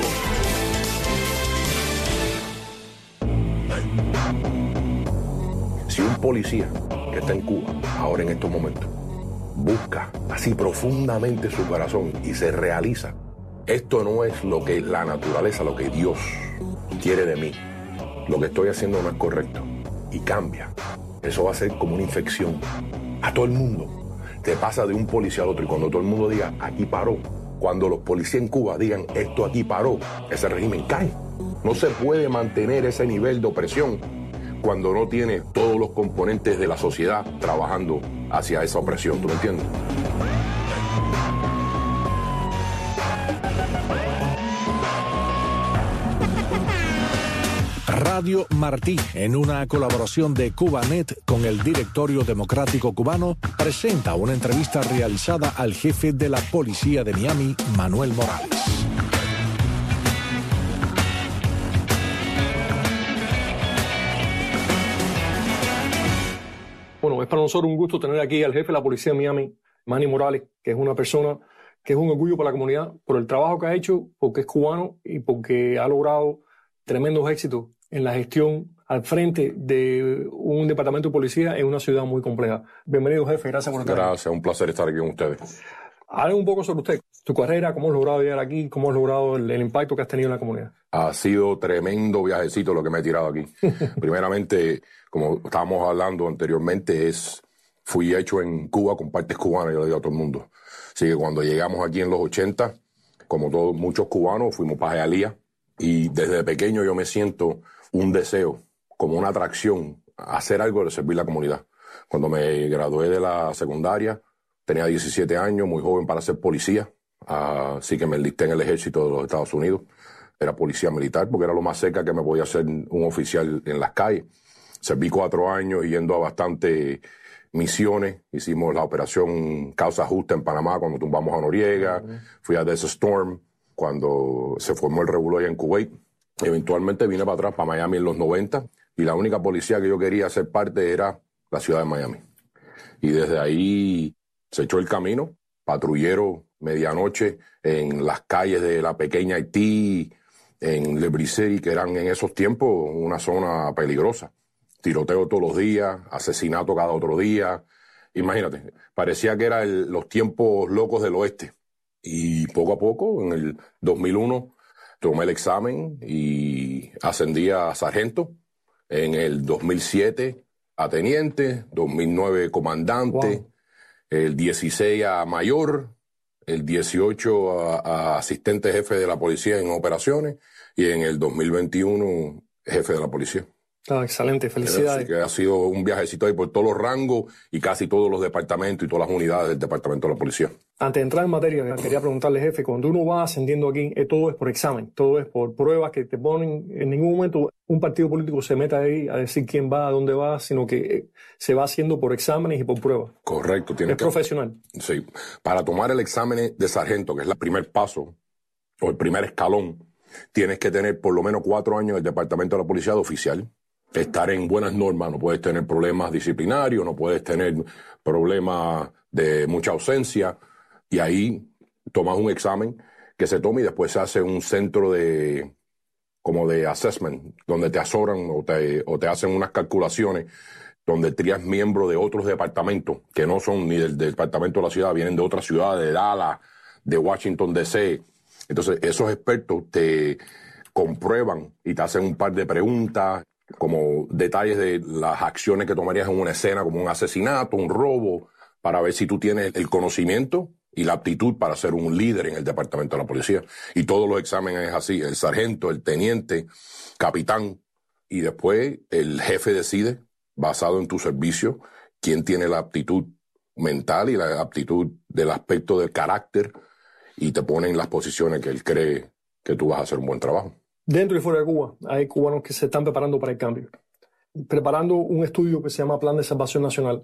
Si un policía que está en Cuba, ahora en estos momentos, busca así profundamente su corazón y se realiza, esto no es lo que la naturaleza, lo que Dios quiere de mí. Lo que estoy haciendo no es correcto. Y cambia. Eso va a ser como una infección a todo el mundo. Te pasa de un policía al otro y cuando todo el mundo diga, aquí paró, cuando los policías en Cuba digan, esto aquí paró, ese régimen cae. No se puede mantener ese nivel de opresión cuando no tiene todos los componentes de la sociedad trabajando hacia esa opresión. ¿Tú me entiendes? Radio Martí, en una colaboración de Cubanet con el Directorio Democrático Cubano, presenta una entrevista realizada al jefe de la Policía de Miami, Manuel Morales. Bueno, es para nosotros un gusto tener aquí al jefe de la Policía de Miami, Manny Morales, que es una persona que es un orgullo para la comunidad por el trabajo que ha hecho, porque es cubano y porque ha logrado tremendos éxitos en la gestión al frente de un departamento de policía en una ciudad muy compleja. Bienvenido, jefe. Gracias por estar aquí. Gracias, un placer estar aquí con ustedes. Hablen un poco sobre usted, su carrera, cómo has logrado llegar aquí, cómo has logrado el, el impacto que has tenido en la comunidad. Ha sido tremendo viajecito lo que me he tirado aquí. Primeramente, como estábamos hablando anteriormente, es fui hecho en Cuba con partes cubanas, yo le digo a todo el mundo. Así que cuando llegamos aquí en los ochenta, como todos muchos cubanos, fuimos para Hialeah y desde pequeño yo me siento un deseo, como una atracción, a hacer algo de servir a la comunidad. Cuando me gradué de la secundaria, tenía diecisiete años, muy joven para ser policía, así que me enlisté en el ejército de los Estados Unidos. Era policía militar porque era lo más cerca que me podía hacer un oficial en las calles. Serví cuatro años yendo a bastantes misiones. Hicimos la operación Causa Justa en Panamá cuando tumbamos a Noriega. Uh-huh. Fui a Desert Storm cuando se formó el revuelo allá en Kuwait. Eventualmente vine para atrás, para Miami en los noventa. Y la única policía que yo quería ser parte era la ciudad de Miami. Y desde ahí se echó el camino. Patrullero medianoche en las calles de la pequeña Haití, en Le Brisey, que eran en esos tiempos una zona peligrosa. Tiroteo todos los días, asesinato cada otro día. Imagínate, parecía que eran los tiempos locos del oeste. Y poco a poco, en el dos mil uno, tomé el examen y ascendí a sargento. En el dos mil siete a teniente, dos mil nueve comandante, wow. El dieciséis a mayor, el dieciocho a, a asistente jefe de la policía en operaciones y en el dos mil veintiuno jefe de la policía. Ah, excelente, felicidades. Así que ha sido un viajecito ahí por todos los rangos y casi todos los departamentos y todas las unidades del departamento de la policía. Antes de entrar en materia, quería preguntarle, jefe, cuando uno va ascendiendo aquí, eh, todo es por examen, todo es por pruebas que te ponen. En ningún momento un partido político se mete ahí a decir quién va, a dónde va, sino que eh, se va haciendo por exámenes y por pruebas. Correcto. Es que, profesional. Sí. Para tomar el examen de sargento, que es el primer paso o el primer escalón, tienes que tener por lo menos cuatro años en el departamento de la policía de oficial. Estar en buenas normas, no puedes tener problemas disciplinarios, no puedes tener problemas de mucha ausencia, y ahí tomas un examen que se toma y después se hace un centro de como de assessment, donde te asoran o te, o te hacen unas calculaciones donde trías miembros de otros departamentos que no son ni del, del departamento de la ciudad, vienen de otras ciudades, de Dallas, de Washington D C. Entonces esos expertos te comprueban y te hacen un par de preguntas, como detalles de las acciones que tomarías en una escena, como un asesinato, un robo, para ver si tú tienes el conocimiento y la aptitud para ser un líder en el departamento de la policía. Y todos los exámenes es así, el sargento, el teniente, capitán, y después el jefe decide, basado en tu servicio, quién tiene la aptitud mental y la aptitud del aspecto del carácter, y te pone en las posiciones que él cree que tú vas a hacer un buen trabajo. Dentro y fuera de Cuba hay cubanos que se están preparando para el cambio, preparando un estudio que se llama Plan de Salvación Nacional.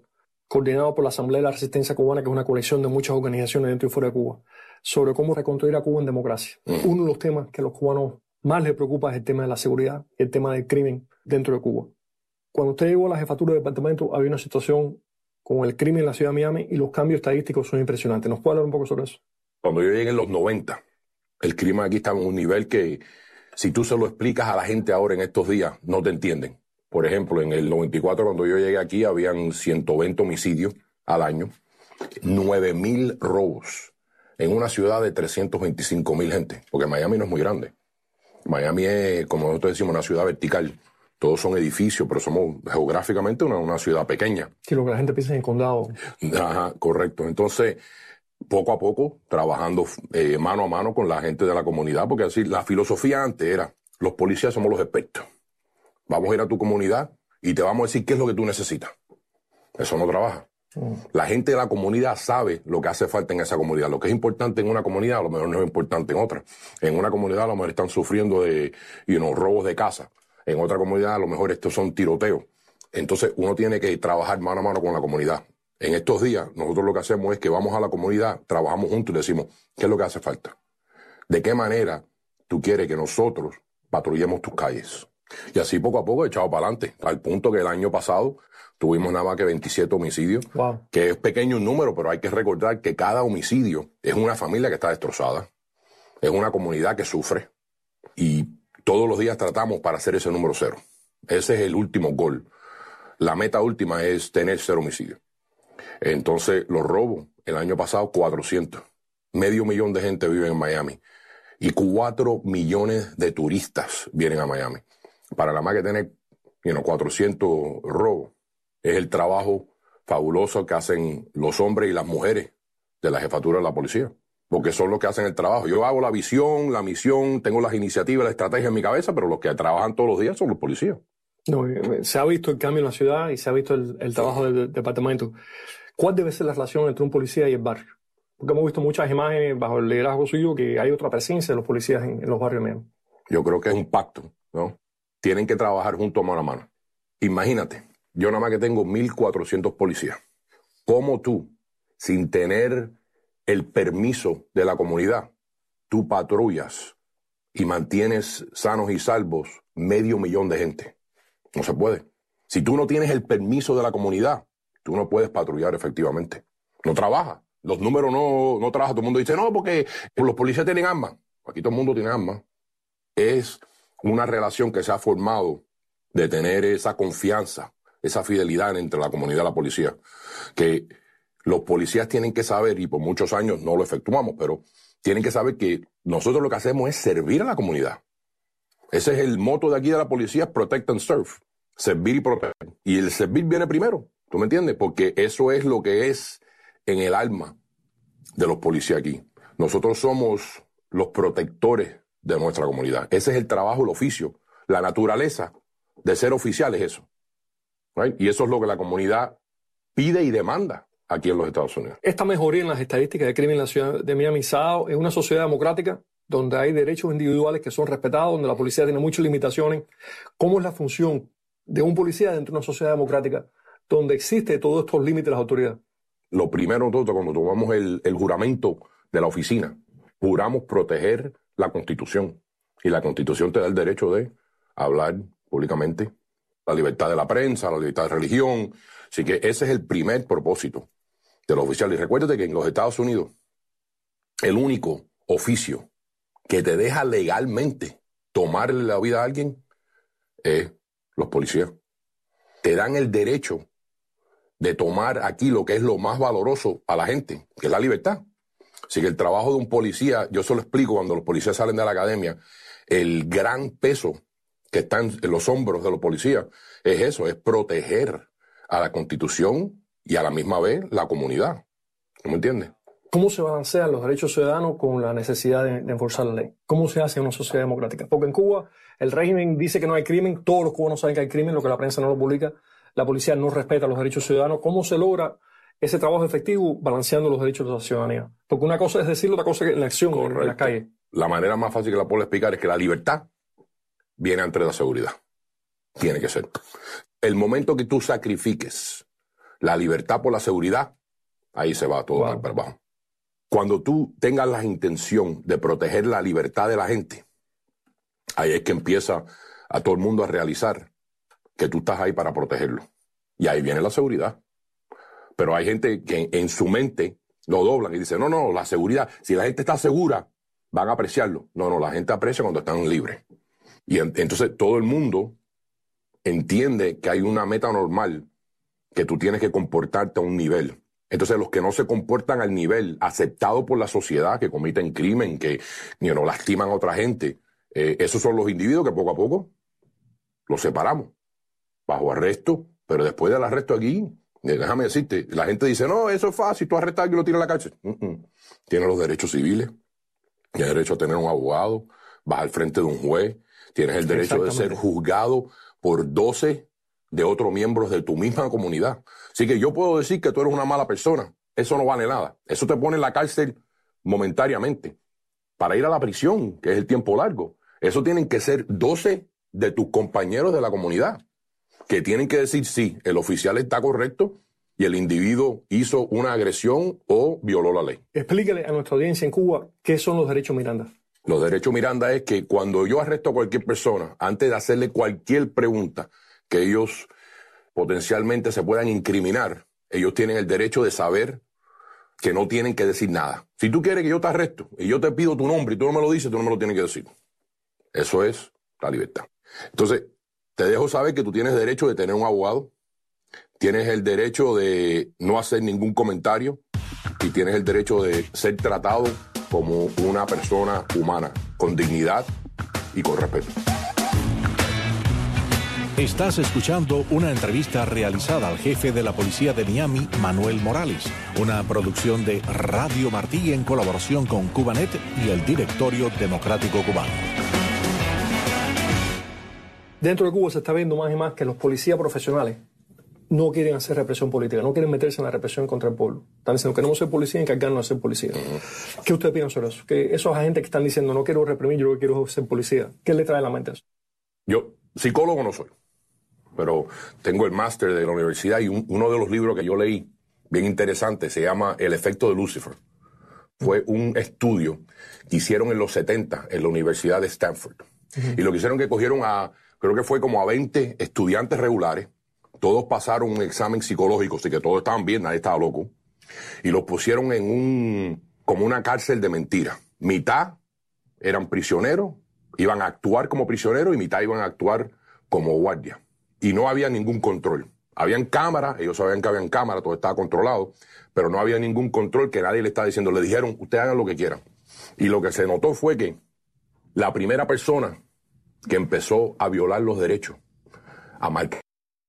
coordinado por la Asamblea de la Resistencia Cubana, que es una colección de muchas organizaciones dentro y fuera de Cuba, sobre cómo reconstruir a Cuba en democracia. Mm. Uno de los temas que a los cubanos más les preocupa es el tema de la seguridad, el tema del crimen dentro de Cuba. Cuando usted llegó a la jefatura del departamento, había una situación con el crimen en la ciudad de Miami y los cambios estadísticos son impresionantes. ¿Nos puede hablar un poco sobre eso? Cuando yo llegué en los noventa, el crimen aquí estaba en un nivel que, si tú se lo explicas a la gente ahora en estos días, no te entienden. Por ejemplo, en el noventa y cuatro, cuando yo llegué aquí, habían ciento veinte homicidios al año, nueve mil robos en una ciudad de trescientos veinticinco mil gente, porque Miami no es muy grande. Miami es, como nosotros decimos, una ciudad vertical. Todos son edificios, pero somos geográficamente una, una ciudad pequeña. Sí, lo que la gente piensa en condado. Ajá, correcto. Entonces, poco a poco, trabajando eh, mano a mano con la gente de la comunidad, porque así la filosofía antes era, los policías somos los expertos. Vamos a ir a tu comunidad y te vamos a decir qué es lo que tú necesitas. Eso no trabaja. Mm. La gente de la comunidad sabe lo que hace falta en esa comunidad. Lo que es importante en una comunidad, a lo mejor no es importante en otra. En una comunidad, a lo mejor están sufriendo de you know, robos de casa. En otra comunidad, a lo mejor estos son tiroteos. Entonces, uno tiene que trabajar mano a mano con la comunidad. En estos días, nosotros lo que hacemos es que vamos a la comunidad, trabajamos juntos y decimos, ¿qué es lo que hace falta? ¿De qué manera tú quieres que nosotros patrullemos tus calles? Y así poco a poco he echado para adelante, al punto que el año pasado tuvimos nada más que veintisiete homicidios, wow. Que es pequeño un número, pero hay que recordar que cada homicidio es una familia que está destrozada, es una comunidad que sufre, y todos los días tratamos para hacer ese número cero. Ese es el último gol. La meta última es tener cero homicidios. Entonces, los robos, el año pasado, cuatrocientos. Medio millón de gente vive en Miami. Y cuatro millones de turistas vienen a Miami. Para la más que tener you know, cuatrocientos robos, es el trabajo fabuloso que hacen los hombres y las mujeres de la jefatura de la policía. Porque son los que hacen el trabajo. Yo hago la visión, la misión, tengo las iniciativas, la estrategia en mi cabeza, pero los que trabajan todos los días son los policías. No, se ha visto el cambio en la ciudad y se ha visto el, el trabajo del, del departamento. ¿Cuál debe ser la relación entre un policía y el barrio? Porque hemos visto muchas imágenes bajo el liderazgo suyo que hay otra presencia de los policías en, en los barrios míos. Yo creo que es un pacto, ¿no? Tienen que trabajar juntos mano a mano. Imagínate, yo nada más que tengo mil cuatrocientos policías. ¿Cómo tú, sin tener el permiso de la comunidad, tú patrullas y mantienes sanos y salvos medio millón de gente? No se puede. Si tú no tienes el permiso de la comunidad, tú no puedes patrullar efectivamente. No trabaja. Los números no, no trabajan. Todo el mundo dice, no, porque los policías tienen armas. Aquí todo el mundo tiene armas. Es una relación que se ha formado de tener esa confianza, esa fidelidad entre la comunidad y la policía, que los policías tienen que saber, y por muchos años no lo efectuamos, pero tienen que saber que nosotros lo que hacemos es servir a la comunidad. Ese es el moto de aquí de la policía, protect and serve. Servir y proteger. Y el servir viene primero, ¿tú me entiendes? Porque eso es lo que es en el alma de los policías aquí. Nosotros somos los protectores de nuestra comunidad. Ese es el trabajo, el oficio. La naturaleza de ser oficial es eso. ¿Right? Y eso es lo que la comunidad pide y demanda aquí en los Estados Unidos. Esta mejoría en las estadísticas de crimen en la ciudad de Miami se ha dado en una sociedad democrática donde hay derechos individuales que son respetados, donde la policía tiene muchas limitaciones. ¿Cómo es la función de un policía dentro de una sociedad democrática donde existe todos estos límites de las autoridades? Lo primero, nosotros, cuando tomamos el, el juramento de la oficina, juramos proteger la Constitución. Y la Constitución te da el derecho de hablar públicamente, la libertad de la prensa, la libertad de religión. Así que ese es el primer propósito de los oficiales. Y recuérdate que en los Estados Unidos, el único oficio que te deja legalmente tomarle la vida a alguien es los policías. Te dan el derecho de tomar aquí lo que es lo más valoroso a la gente, que es la libertad. Así que el trabajo de un policía, yo se lo explico cuando los policías salen de la academia, el gran peso que está en los hombros de los policías es eso, es proteger a la Constitución y a la misma vez la comunidad. ¿No me entiendes? ¿Cómo se balancean los derechos ciudadanos con la necesidad de, de enforzar la ley? ¿Cómo se hace en una sociedad democrática? Porque en Cuba el régimen dice que no hay crimen, todos los cubanos saben que hay crimen, lo que la prensa no lo publica, la policía no respeta los derechos ciudadanos. ¿Cómo se logra ese trabajo efectivo balanceando los derechos de la ciudadanía? Porque una cosa es decirlo, otra cosa es en la acción, en la calle. La manera más fácil que la puedo explicar es que la libertad viene antes de la seguridad. Tiene que ser. El momento que tú sacrifiques la libertad por la seguridad, ahí se va todo wow. para abajo. Cuando tú tengas la intención de proteger la libertad de la gente, ahí es que empieza a todo el mundo a realizar que tú estás ahí para protegerlo. Y ahí viene la seguridad. Pero hay gente que en, en su mente lo doblan y dice, no, no, la seguridad, si la gente está segura, van a apreciarlo. No, no, la gente aprecia cuando están libres. Y en, entonces todo el mundo entiende que hay una meta normal, que tú tienes que comportarte a un nivel. Entonces los que no se comportan al nivel aceptado por la sociedad, que comiten crimen, que you know, lastiman a otra gente, eh, esos son los individuos que poco a poco los separamos, bajo arresto, pero después del arresto aquí, déjame decirte, la gente dice, no, eso es fácil, tú arrestas a alguien y lo tiras a la cárcel. Uh-uh. Tienes los derechos civiles, tienes derecho a tener un abogado, vas al frente de un juez, tienes el derecho de ser juzgado por doce de otros miembros de tu misma comunidad. Así que yo puedo decir que tú eres una mala persona. Eso no vale nada. Eso te pone en la cárcel momentáneamente. Para ir a la prisión, que es el tiempo largo, eso tienen que ser doce de tus compañeros de la comunidad, que tienen que decir sí, el oficial está correcto y el individuo hizo una agresión o violó la ley. Explíquele a nuestra audiencia en Cuba qué son los derechos Miranda. Los derechos Miranda es que cuando yo arresto a cualquier persona, antes de hacerle cualquier pregunta que ellos potencialmente se puedan incriminar, ellos tienen el derecho de saber que no tienen que decir nada. Si tú quieres que yo te arresto y yo te pido tu nombre y tú no me lo dices, tú no me lo tienes que decir. Eso es la libertad. Entonces, te dejo saber que tú tienes derecho de tener un abogado, tienes el derecho de no hacer ningún comentario y tienes el derecho de ser tratado como una persona humana, con dignidad y con respeto. Estás escuchando una entrevista realizada al jefe de la policía de Miami, Manuel Morales, una producción de Radio Martí en colaboración con Cubanet y el Directorio Democrático Cubano. Dentro de Cuba se está viendo más y más que los policías profesionales no quieren hacer represión política, no quieren meterse en la represión contra el pueblo. Están diciendo, queremos ser policía y encargarnos de ser policía. Uh-huh. ¿Qué usted opina sobre eso? Que esos agentes que están diciendo, no quiero reprimir, yo quiero ser policía. ¿Qué le trae a la mente eso? Yo, psicólogo no soy, pero tengo el máster de la universidad y un, uno de los libros que yo leí, bien interesante, se llama El efecto de Lucifer. Fue un estudio que hicieron en los setenta en la Universidad de Stanford. Uh-huh. Y lo que hicieron que cogieron a, creo que fue como a veinte estudiantes regulares. Todos pasaron un examen psicológico, así que todos estaban bien, nadie estaba loco. Y los pusieron en un, como una cárcel de mentira. Mitad eran prisioneros, iban a actuar como prisioneros y mitad iban a actuar como guardia. Y no había ningún control. Habían cámaras, ellos sabían que habían cámaras, todo estaba controlado, pero no había ningún control que nadie le estaba diciendo. Le dijeron, ustedes hagan lo que quieran. Y lo que se notó fue que la primera persona que empezó a violar los derechos, a marcar,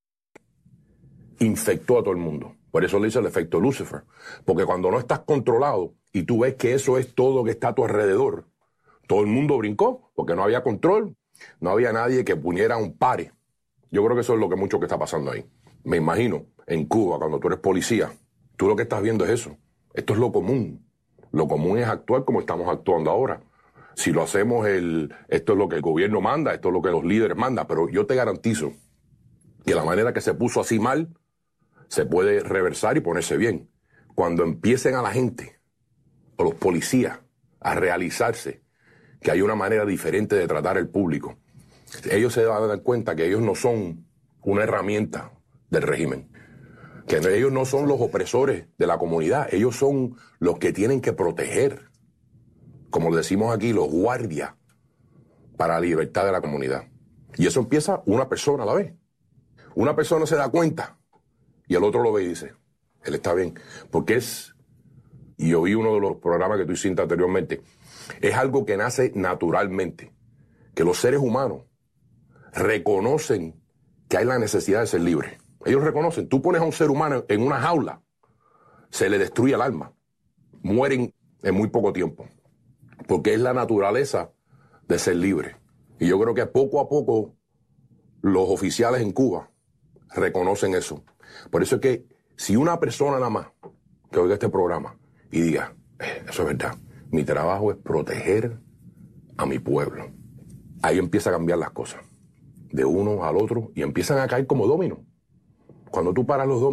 infectó a todo el mundo. Por eso le dice el efecto Lucifer. Porque cuando no estás controlado y tú ves que eso es todo que está a tu alrededor, todo el mundo brincó porque no había control, no había nadie que pusiera un pare. Yo creo que eso es lo que mucho que está pasando ahí. Me imagino, en Cuba, cuando tú eres policía, tú lo que estás viendo es eso. Esto es lo común. Lo común es actuar como estamos actuando ahora. Si lo hacemos, el, esto es lo que el gobierno manda, esto es lo que los líderes mandan, pero yo te garantizo que la manera que se puso así mal, se puede reversar y ponerse bien. Cuando empiecen a la gente, o los policías, a realizarse que hay una manera diferente de tratar al público, ellos se van a dar cuenta que ellos no son una herramienta del régimen, que ellos no son los opresores de la comunidad, ellos son los que tienen que proteger, como decimos aquí, los guardias para la libertad de la comunidad. Y eso empieza una persona a la vez. Una persona se da cuenta y el otro lo ve y dice, él está bien. Porque es, y yo vi uno de los programas que tú hiciste anteriormente, es algo que nace naturalmente. Que los seres humanos reconocen que hay la necesidad de ser libres. Ellos reconocen, tú pones a un ser humano en una jaula, se le destruye el alma. Mueren en muy poco tiempo. Porque es la naturaleza de ser libre. Y yo creo que poco a poco los oficiales en Cuba reconocen eso. Por eso es que si una persona nada más que oiga este programa y diga, eh, eso es verdad, mi trabajo es proteger a mi pueblo, ahí empieza a cambiar las cosas, de uno al otro, y empiezan a caer como dominos. Cuando tú paras los dominos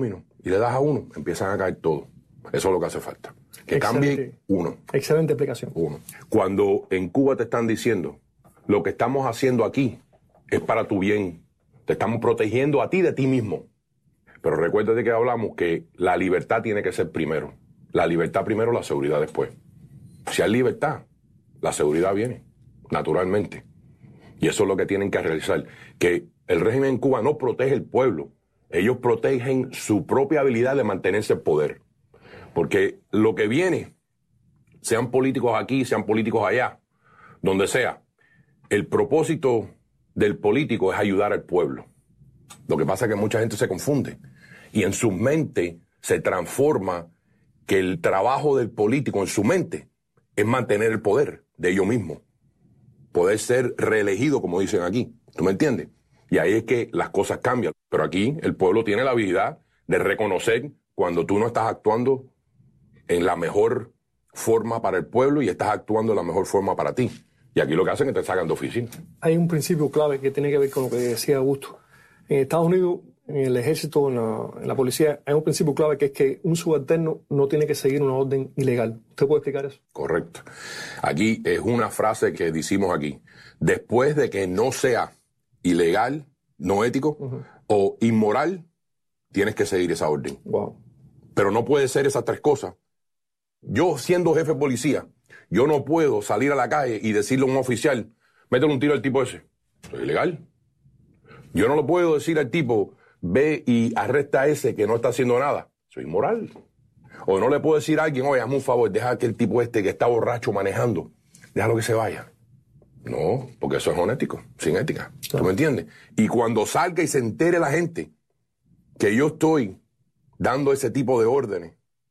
y le das a uno, empiezan a caer todos. Eso es lo que hace falta. Que Excelente. cambie uno. Excelente explicación. Uno. Cuando en Cuba te están diciendo, lo que estamos haciendo aquí es para tu bien, te estamos protegiendo a ti de ti mismo. Pero recuérdate que hablamos que la libertad tiene que ser primero. La libertad primero, la seguridad después. Si hay libertad, la seguridad viene, naturalmente. Y eso es lo que tienen que realizar. Que el régimen en Cuba no protege el pueblo. Ellos protegen su propia habilidad de mantenerse en poder. Porque lo que viene, sean políticos aquí, sean políticos allá, donde sea, el propósito del político es ayudar al pueblo. Lo que pasa es que mucha gente se confunde y en su mente se transforma que el trabajo del político en su mente es mantener el poder de ellos mismos, poder ser reelegido, como dicen aquí. ¿Tú me entiendes? Y ahí es que las cosas cambian. Pero aquí el pueblo tiene la habilidad de reconocer cuando tú no estás actuando en la mejor forma para el pueblo y estás actuando de la mejor forma para ti. Y aquí lo que hacen es que te sacan de oficina. Hay un principio clave que tiene que ver con lo que decía Augusto. En Estados Unidos, en el ejército, en la, en la policía, hay un principio clave que es que un subalterno no tiene que seguir una orden ilegal. ¿Usted puede explicar eso? Correcto. Aquí es una frase que decimos aquí. Después de que no sea ilegal, no ético uh-huh. o inmoral, tienes que seguir esa orden. Wow. Pero no puede ser esas tres cosas. Yo, siendo jefe de policía, yo no puedo salir a la calle y decirle a un oficial, métele un tiro al tipo ese. Eso es ilegal. Yo no lo puedo decir al tipo, ve y arresta a ese que no está haciendo nada. Eso es inmoral. O no le puedo decir a alguien, oye, hazme un favor, deja que el tipo este que está borracho manejando, déjalo que se vaya. No, porque eso es honético, sin ética. ¿Tú me entiendes? Y cuando salga y se entere la gente que yo estoy dando ese tipo de órdenes,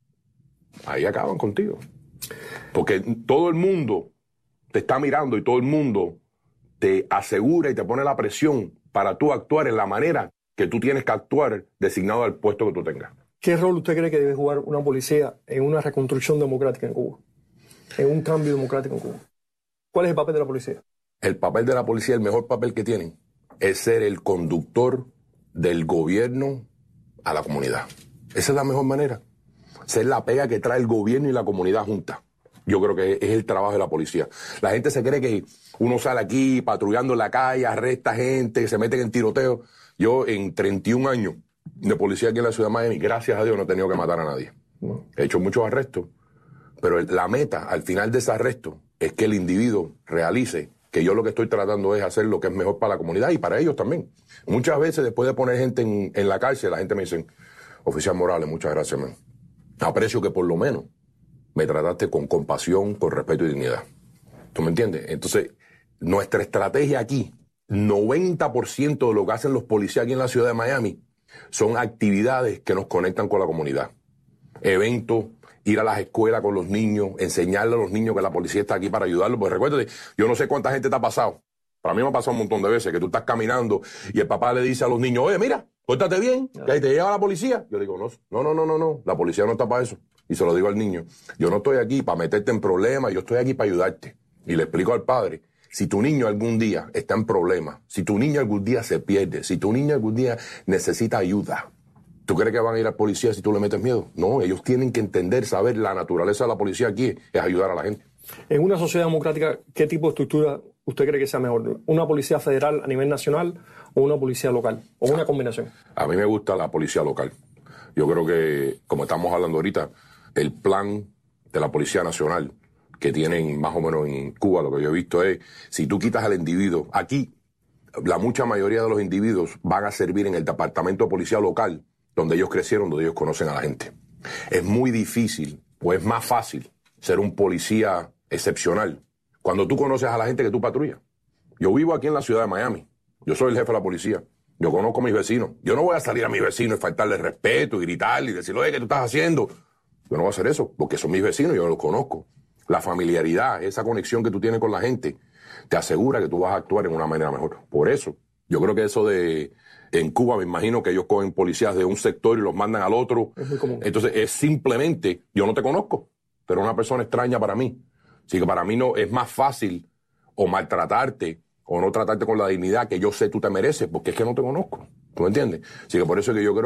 ahí acaban contigo. Porque todo el mundo te está mirando y todo el mundo te asegura y te pone la presión para tú actuar en la manera que tú tienes que actuar designado al puesto que tú tengas. ¿Qué rol usted cree que debe jugar una policía en una reconstrucción democrática en Cuba? En un cambio democrático en Cuba. ¿Cuál es el papel de la policía? El papel de la policía, el mejor papel que tienen, es ser el conductor del gobierno a la comunidad. Esa es la mejor manera. Ser la pega que trae el gobierno y la comunidad juntas. Yo creo que es el trabajo de la policía. La gente se cree que uno sale aquí patrullando en la calle, arresta gente, se meten en tiroteo. Yo en treinta y un años de policía aquí en la ciudad de Miami, gracias a Dios no he tenido que matar a nadie. He hecho muchos arrestos, pero la meta al final de ese arresto es que el individuo realice que yo lo que estoy tratando es hacer lo que es mejor para la comunidad y para ellos también. Muchas veces después de poner gente en, en la cárcel, la gente me dice, oficial Morales, muchas gracias, man. Aprecio que por lo menos me trataste con compasión, con respeto y dignidad. ¿Tú me entiendes? Entonces, nuestra estrategia aquí, noventa por ciento de lo que hacen los policías aquí en la ciudad de Miami, son actividades que nos conectan con la comunidad. Eventos, ir a las escuelas con los niños, enseñarle a los niños que la policía está aquí para ayudarlos. Pues recuérdate, yo no sé cuánta gente te ha pasado. Para mí me ha pasado un montón de veces que tú estás caminando y el papá le dice a los niños, oye, mira, pórtate bien, que ahí te lleva la policía. Yo digo, no, no, no, no, no, la policía no está para eso. Y se lo digo al niño, yo no estoy aquí para meterte en problemas, yo estoy aquí para ayudarte. Y le explico al padre, si tu niño algún día está en problemas, si tu niño algún día se pierde, si tu niño algún día necesita ayuda, ¿tú crees que van a ir al policía si tú le metes miedo? No, ellos tienen que entender, saber la naturaleza de la policía aquí es ayudar a la gente. En una sociedad democrática, ¿qué tipo de estructura usted cree que sea mejor? ¿Una policía federal a nivel nacional o una policía local? ¿O una combinación? A mí me gusta la policía local. Yo creo que, como estamos hablando ahorita, el plan de la Policía Nacional que tienen más o menos en Cuba, lo que yo he visto es, si tú quitas al individuo, aquí la mucha mayoría de los individuos van a servir en el departamento de policía local, donde ellos crecieron, donde ellos conocen a la gente. Es muy difícil, o es más fácil, ser un policía excepcional cuando tú conoces a la gente que tú patrullas. Yo vivo aquí en la ciudad de Miami. Yo soy el jefe de la policía. Yo conozco a mis vecinos. Yo no voy a salir a mis vecinos y faltarle respeto y gritarle y decirle, oye, ¿qué tú estás haciendo? Yo no voy a hacer eso, porque son mis vecinos y yo los conozco. La familiaridad, esa conexión que tú tienes con la gente, te asegura que tú vas a actuar en una manera mejor. Por eso, yo creo que eso de... En Cuba me imagino que ellos cogen policías de un sector y los mandan al otro. Es muy común. Entonces es simplemente, yo no te conozco, pero una persona extraña para mí. Así que para mí no es más fácil o maltratarte o no tratarte con la dignidad que yo sé tú te mereces, porque es que no te conozco. ¿Tú me entiendes? Así que por eso es que yo creo que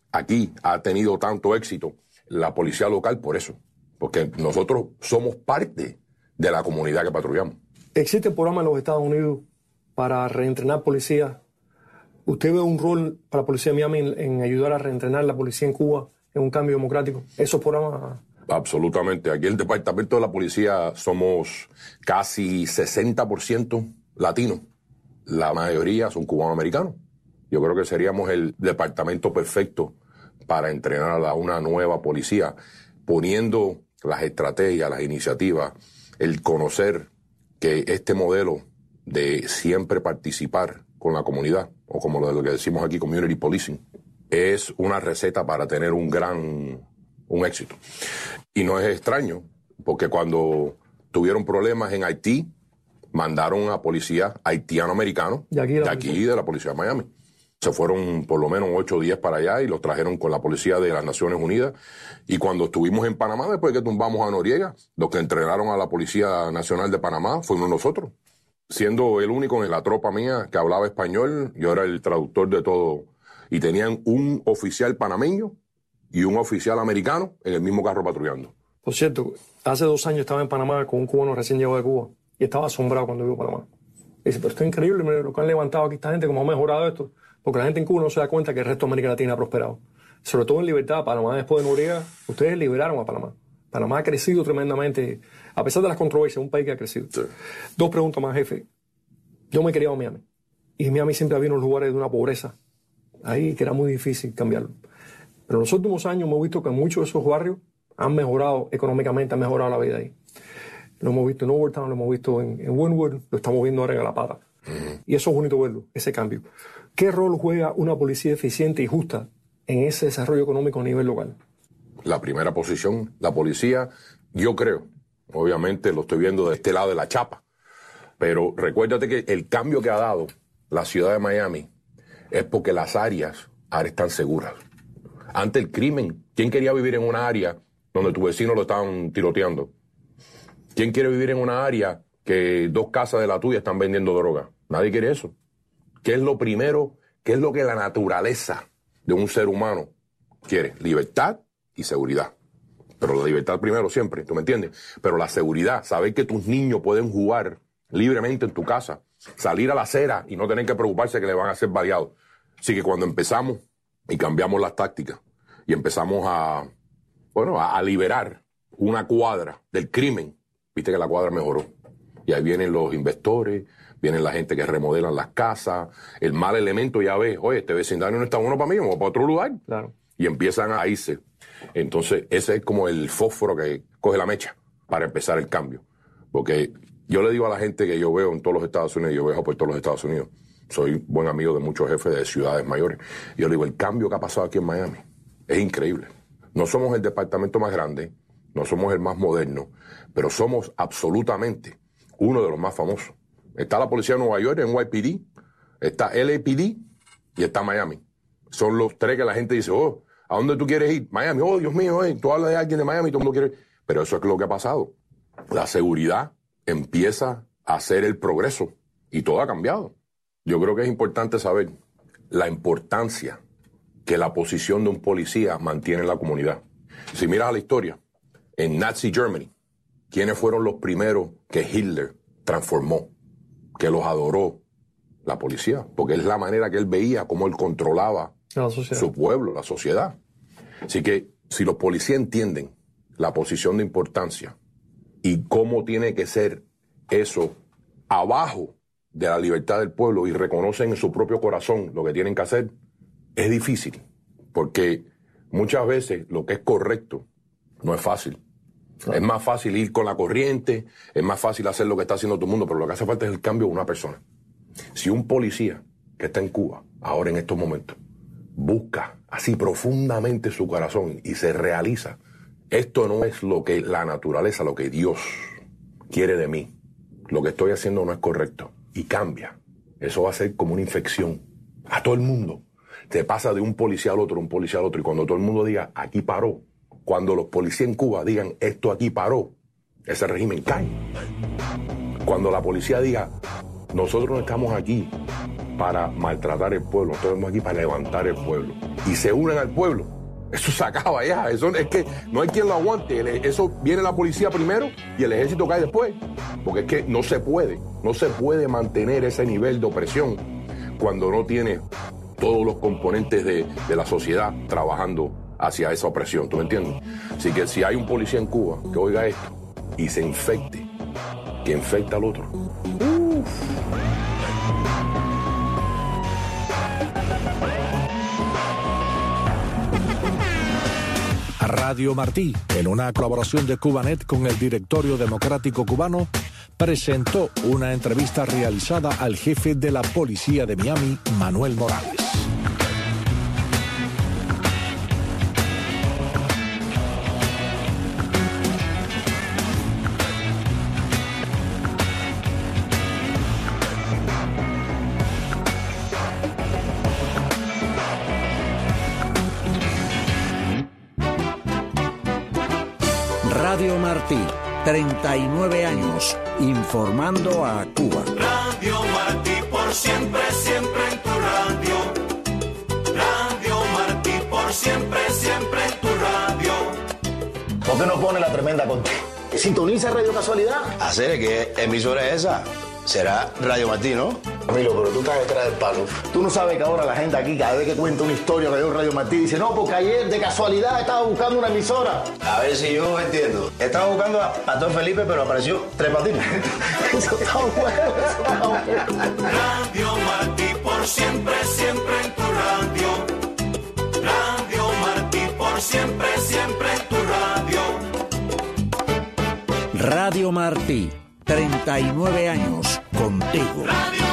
aquí ha tenido tanto éxito la policía local por eso, porque nosotros somos parte de la comunidad que patrullamos. ¿Existe el programa en los Estados Unidos para reentrenar policías? ¿Usted ve un rol para la policía de Miami en, en ayudar a reentrenar la policía en Cuba en un cambio democrático? ¿Esos programas? Absolutamente. Aquí en el departamento de la policía somos casi sesenta por ciento latinos. La mayoría son cubanoamericanos. Yo creo que seríamos el departamento perfecto para entrenar a una nueva policía, poniendo las estrategias, las iniciativas, el conocer que este modelo de siempre participar con la comunidad, o como lo que decimos aquí, community policing, es una receta para tener un gran un éxito. Y no es extraño, porque cuando tuvieron problemas en Haití, mandaron a policías haitiano-americanos de aquí, de aquí, de la policía de Miami. Se fueron por lo menos ocho días para allá y los trajeron con la policía de las Naciones Unidas. Y cuando estuvimos en Panamá, después de que tumbamos a Noriega, los que entrenaron a la Policía Nacional de Panamá fuimos nosotros. Siendo el único en la tropa mía que hablaba español, yo era el traductor de todo. Y tenían un oficial panameño y un oficial americano en el mismo carro patrullando. Por cierto, hace dos años estaba en Panamá con un cubano recién llegado de Cuba y estaba asombrado cuando vio Panamá. Y dice, pero esto es increíble, lo que han levantado aquí esta gente, cómo ha mejorado esto. Porque la gente en Cuba no se da cuenta que el resto de América Latina ha prosperado. Sobre todo en libertad. Panamá, después de Noriega, ustedes liberaron a Panamá. Panamá ha crecido tremendamente, a pesar de las controversias, un país que ha crecido. Sí. Dos preguntas más, jefe. Yo me he criado en Miami. Y en Miami siempre había unos lugares de una pobreza ahí que era muy difícil cambiarlo. Pero en los últimos años hemos visto que muchos de esos barrios han mejorado económicamente, han mejorado la vida ahí. Lo hemos visto en Overtown, lo hemos visto en, en Wynwood, lo estamos viendo ahora en Galapata. Uh-huh. Y eso es bonito verlo, ese cambio. ¿Qué rol juega una policía eficiente y justa en ese desarrollo económico a nivel local? La primera posición, la policía, yo creo, obviamente lo estoy viendo de este lado de la chapa, pero recuérdate que el cambio que ha dado la ciudad de Miami es porque las áreas ahora están seguras. Ante el crimen, ¿quién quería vivir en una área donde tu vecino lo estaban tiroteando? ¿Quién quiere vivir en una área que dos casas de la tuya están vendiendo droga? Nadie quiere eso. ¿Qué es lo primero? ¿Qué es lo que la naturaleza de un ser humano quiere? Libertad y seguridad. Pero la libertad primero siempre, ¿tú me entiendes? Pero la seguridad, saber que tus niños pueden jugar libremente en tu casa, salir a la acera y no tener que preocuparse que le van a ser baleados. Así que cuando empezamos y cambiamos las tácticas y empezamos a, bueno, a, a liberar una cuadra del crimen, viste que la cuadra mejoró. Y ahí vienen los inversores, vienen la gente que remodelan las casas, el mal elemento ya ves, oye, este vecindario no está bueno para mí, vamos para otro lugar. Claro. Y empiezan a irse. Entonces, ese es como el fósforo que coge la mecha para empezar el cambio. Porque yo le digo a la gente que yo veo en todos los Estados Unidos, yo viajo por todos los Estados Unidos, soy buen amigo de muchos jefes de ciudades mayores, y yo le digo, el cambio que ha pasado aquí en Miami es increíble. No somos el departamento más grande, no somos el más moderno, pero somos absolutamente uno de los más famosos. Está la policía de Nueva York, N Y P D, está L A P D y está Miami. Son los tres que la gente dice, oh, ¿a dónde tú quieres ir? Miami, oh, Dios mío, eh, tú hablas de alguien de Miami y todo el mundo quiere... Pero eso es lo que ha pasado. La seguridad empieza a hacer el progreso y todo ha cambiado. Yo creo que es importante saber la importancia que la posición de un policía mantiene en la comunidad. Si miras a la historia, en Nazi Germany, ¿quiénes fueron los primeros que Hitler transformó, que los adoró? La policía, porque es la manera que él veía cómo él controlaba su pueblo, la sociedad. Así que si los policías entienden la posición de importancia y cómo tiene que ser eso abajo de la libertad del pueblo y reconocen en su propio corazón lo que tienen que hacer, es difícil, porque muchas veces lo que es correcto no es fácil. Claro. Es más fácil ir con la corriente, es más fácil hacer lo que está haciendo todo el mundo, pero lo que hace falta es el cambio de una persona. Si un policía que está en Cuba, ahora en estos momentos, busca así profundamente su corazón y se realiza, esto no es lo que la naturaleza, lo que Dios quiere de mí, lo que estoy haciendo no es correcto, y cambia, eso va a ser como una infección a todo el mundo. Te pasa de un policía al otro, un policía al otro, y cuando todo el mundo diga, aquí paró, cuando los policías en Cuba digan, esto aquí paró, ese régimen cae. Cuando la policía diga, nosotros no estamos aquí para maltratar el pueblo, nosotros estamos aquí para levantar el pueblo. y se unen al pueblo, eso se acaba ya. Eso es que no hay quien lo aguante. Eso viene la policía primero y el ejército cae después. Porque es que no se puede, no se puede mantener ese nivel de opresión cuando no tiene todos los componentes de, de la sociedad trabajando hacia esa opresión. ¿Tú me entiendes? Así que si hay un policía en Cuba que oiga esto y se infecte, que infecta al otro. Uf. Radio Martí, en una colaboración de Cubanet con el Directorio Democrático Cubano, presentó una entrevista realizada al jefe de la policía de Miami, Manuel Morales. Radio Martí, treinta y nueve años, informando a Cuba. Radio Martí, por siempre, siempre en tu radio. Radio Martí, por siempre, siempre en tu radio. ¿Por qué no pone la tremenda contigo? ¿Sintoniza Radio Casualidad? Hacer que emisora es esa. Será Radio Martí, ¿no? Amigo, pero tú estás detrás del palo. Tú no sabes que ahora la gente aquí, cada vez que cuenta una historia de Radio Martí, dice, no, porque ayer de casualidad estaba buscando una emisora. A ver si yo entiendo. Estaba buscando a Pastor Felipe, pero apareció Tres Patines. Eso está bueno, eso está bueno. Radio Martí, por siempre, siempre en tu radio. Radio Martí, por siempre, siempre en tu radio. Radio Martí, treinta y nueve años, contigo. Radio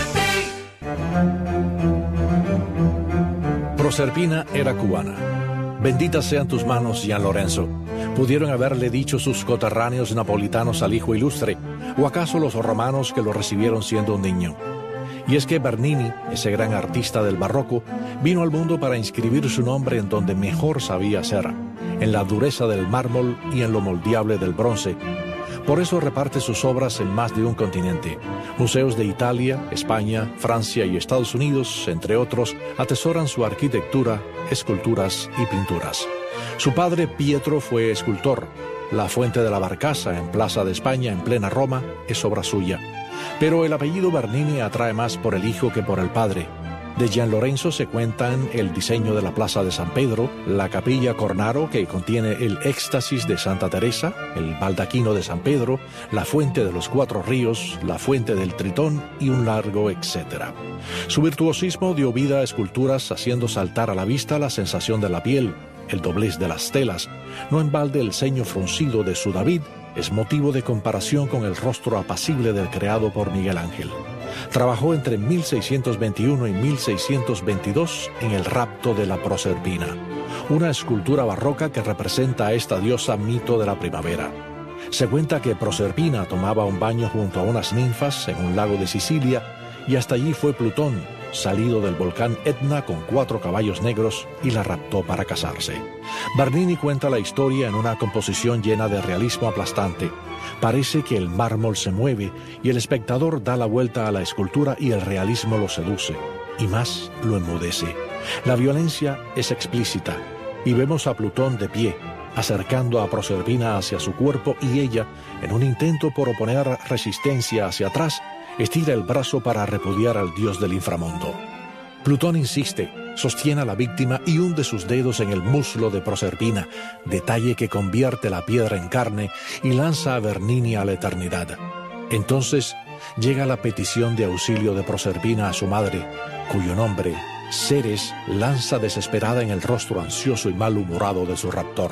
Proserpina era cubana. Benditas sean tus manos, Gian Lorenzo. Pudieron haberle dicho sus coterráneos napolitanos al hijo ilustre, o acaso los romanos que lo recibieron siendo un niño. Y es que Bernini, ese gran artista del barroco, vino al mundo para inscribir su nombre en donde mejor sabía ser, en la dureza del mármol y en lo moldeable del bronce. Por eso reparte sus obras en más de un continente. Museos de Italia, España, Francia y Estados Unidos, entre otros, atesoran su arquitectura, esculturas y pinturas. Su padre, Pietro, fue escultor. La Fuente de la Barcaza, en Plaza de España, en plena Roma, es obra suya. Pero el apellido Bernini atrae más por el hijo que por el padre. De Gian Lorenzo se cuentan el diseño de la Plaza de San Pedro, la Capilla Cornaro, que contiene el Éxtasis de Santa Teresa, el Baldaquino de San Pedro, la Fuente de los Cuatro Ríos, la Fuente del Tritón y un largo etcétera. Su virtuosismo dio vida a esculturas haciendo saltar a la vista la sensación de la piel, el doblez de las telas. No en balde el ceño fruncido de su David es motivo de comparación con el rostro apacible del creado por Miguel Ángel. Trabajó entre mil seiscientos veintiuno y mil seiscientos veintidós en el rapto de la Proserpina, una escultura barroca que representa a esta diosa mito de la primavera. Se cuenta que Proserpina tomaba un baño junto a unas ninfas en un lago de Sicilia y hasta allí fue Plutón, salido del volcán Etna con cuatro caballos negros, y la raptó para casarse. Bernini cuenta la historia en una composición llena de realismo aplastante. Parece que el mármol se mueve y el espectador da la vuelta a la escultura y el realismo lo seduce, y más lo enmudece. La violencia es explícita y vemos a Plutón de pie, acercando a Proserpina hacia su cuerpo, y ella, en un intento por oponer resistencia hacia atrás, estira el brazo para repudiar al dios del inframundo. Plutón insiste, sostiene a la víctima y hunde sus dedos en el muslo de Proserpina, detalle que convierte la piedra en carne y lanza a Bernini a la eternidad. Entonces llega la petición de auxilio de Proserpina a su madre, cuyo nombre, Ceres, lanza desesperada en el rostro ansioso y malhumorado de su raptor.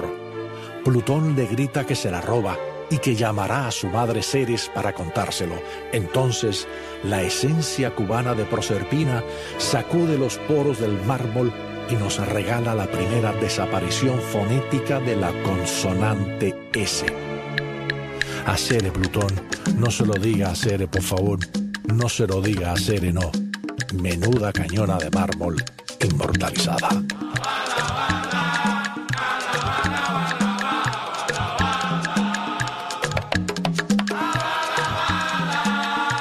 Plutón le grita que se la roba y que llamará a su madre Ceres para contárselo. Entonces, la esencia cubana de Proserpina sacude los poros del mármol y nos regala la primera desaparición fonética de la consonante S. A Cere, Plutón, no se lo diga a Cere, por favor. No se lo diga a Cere, no. Menuda cañona de mármol inmortalizada.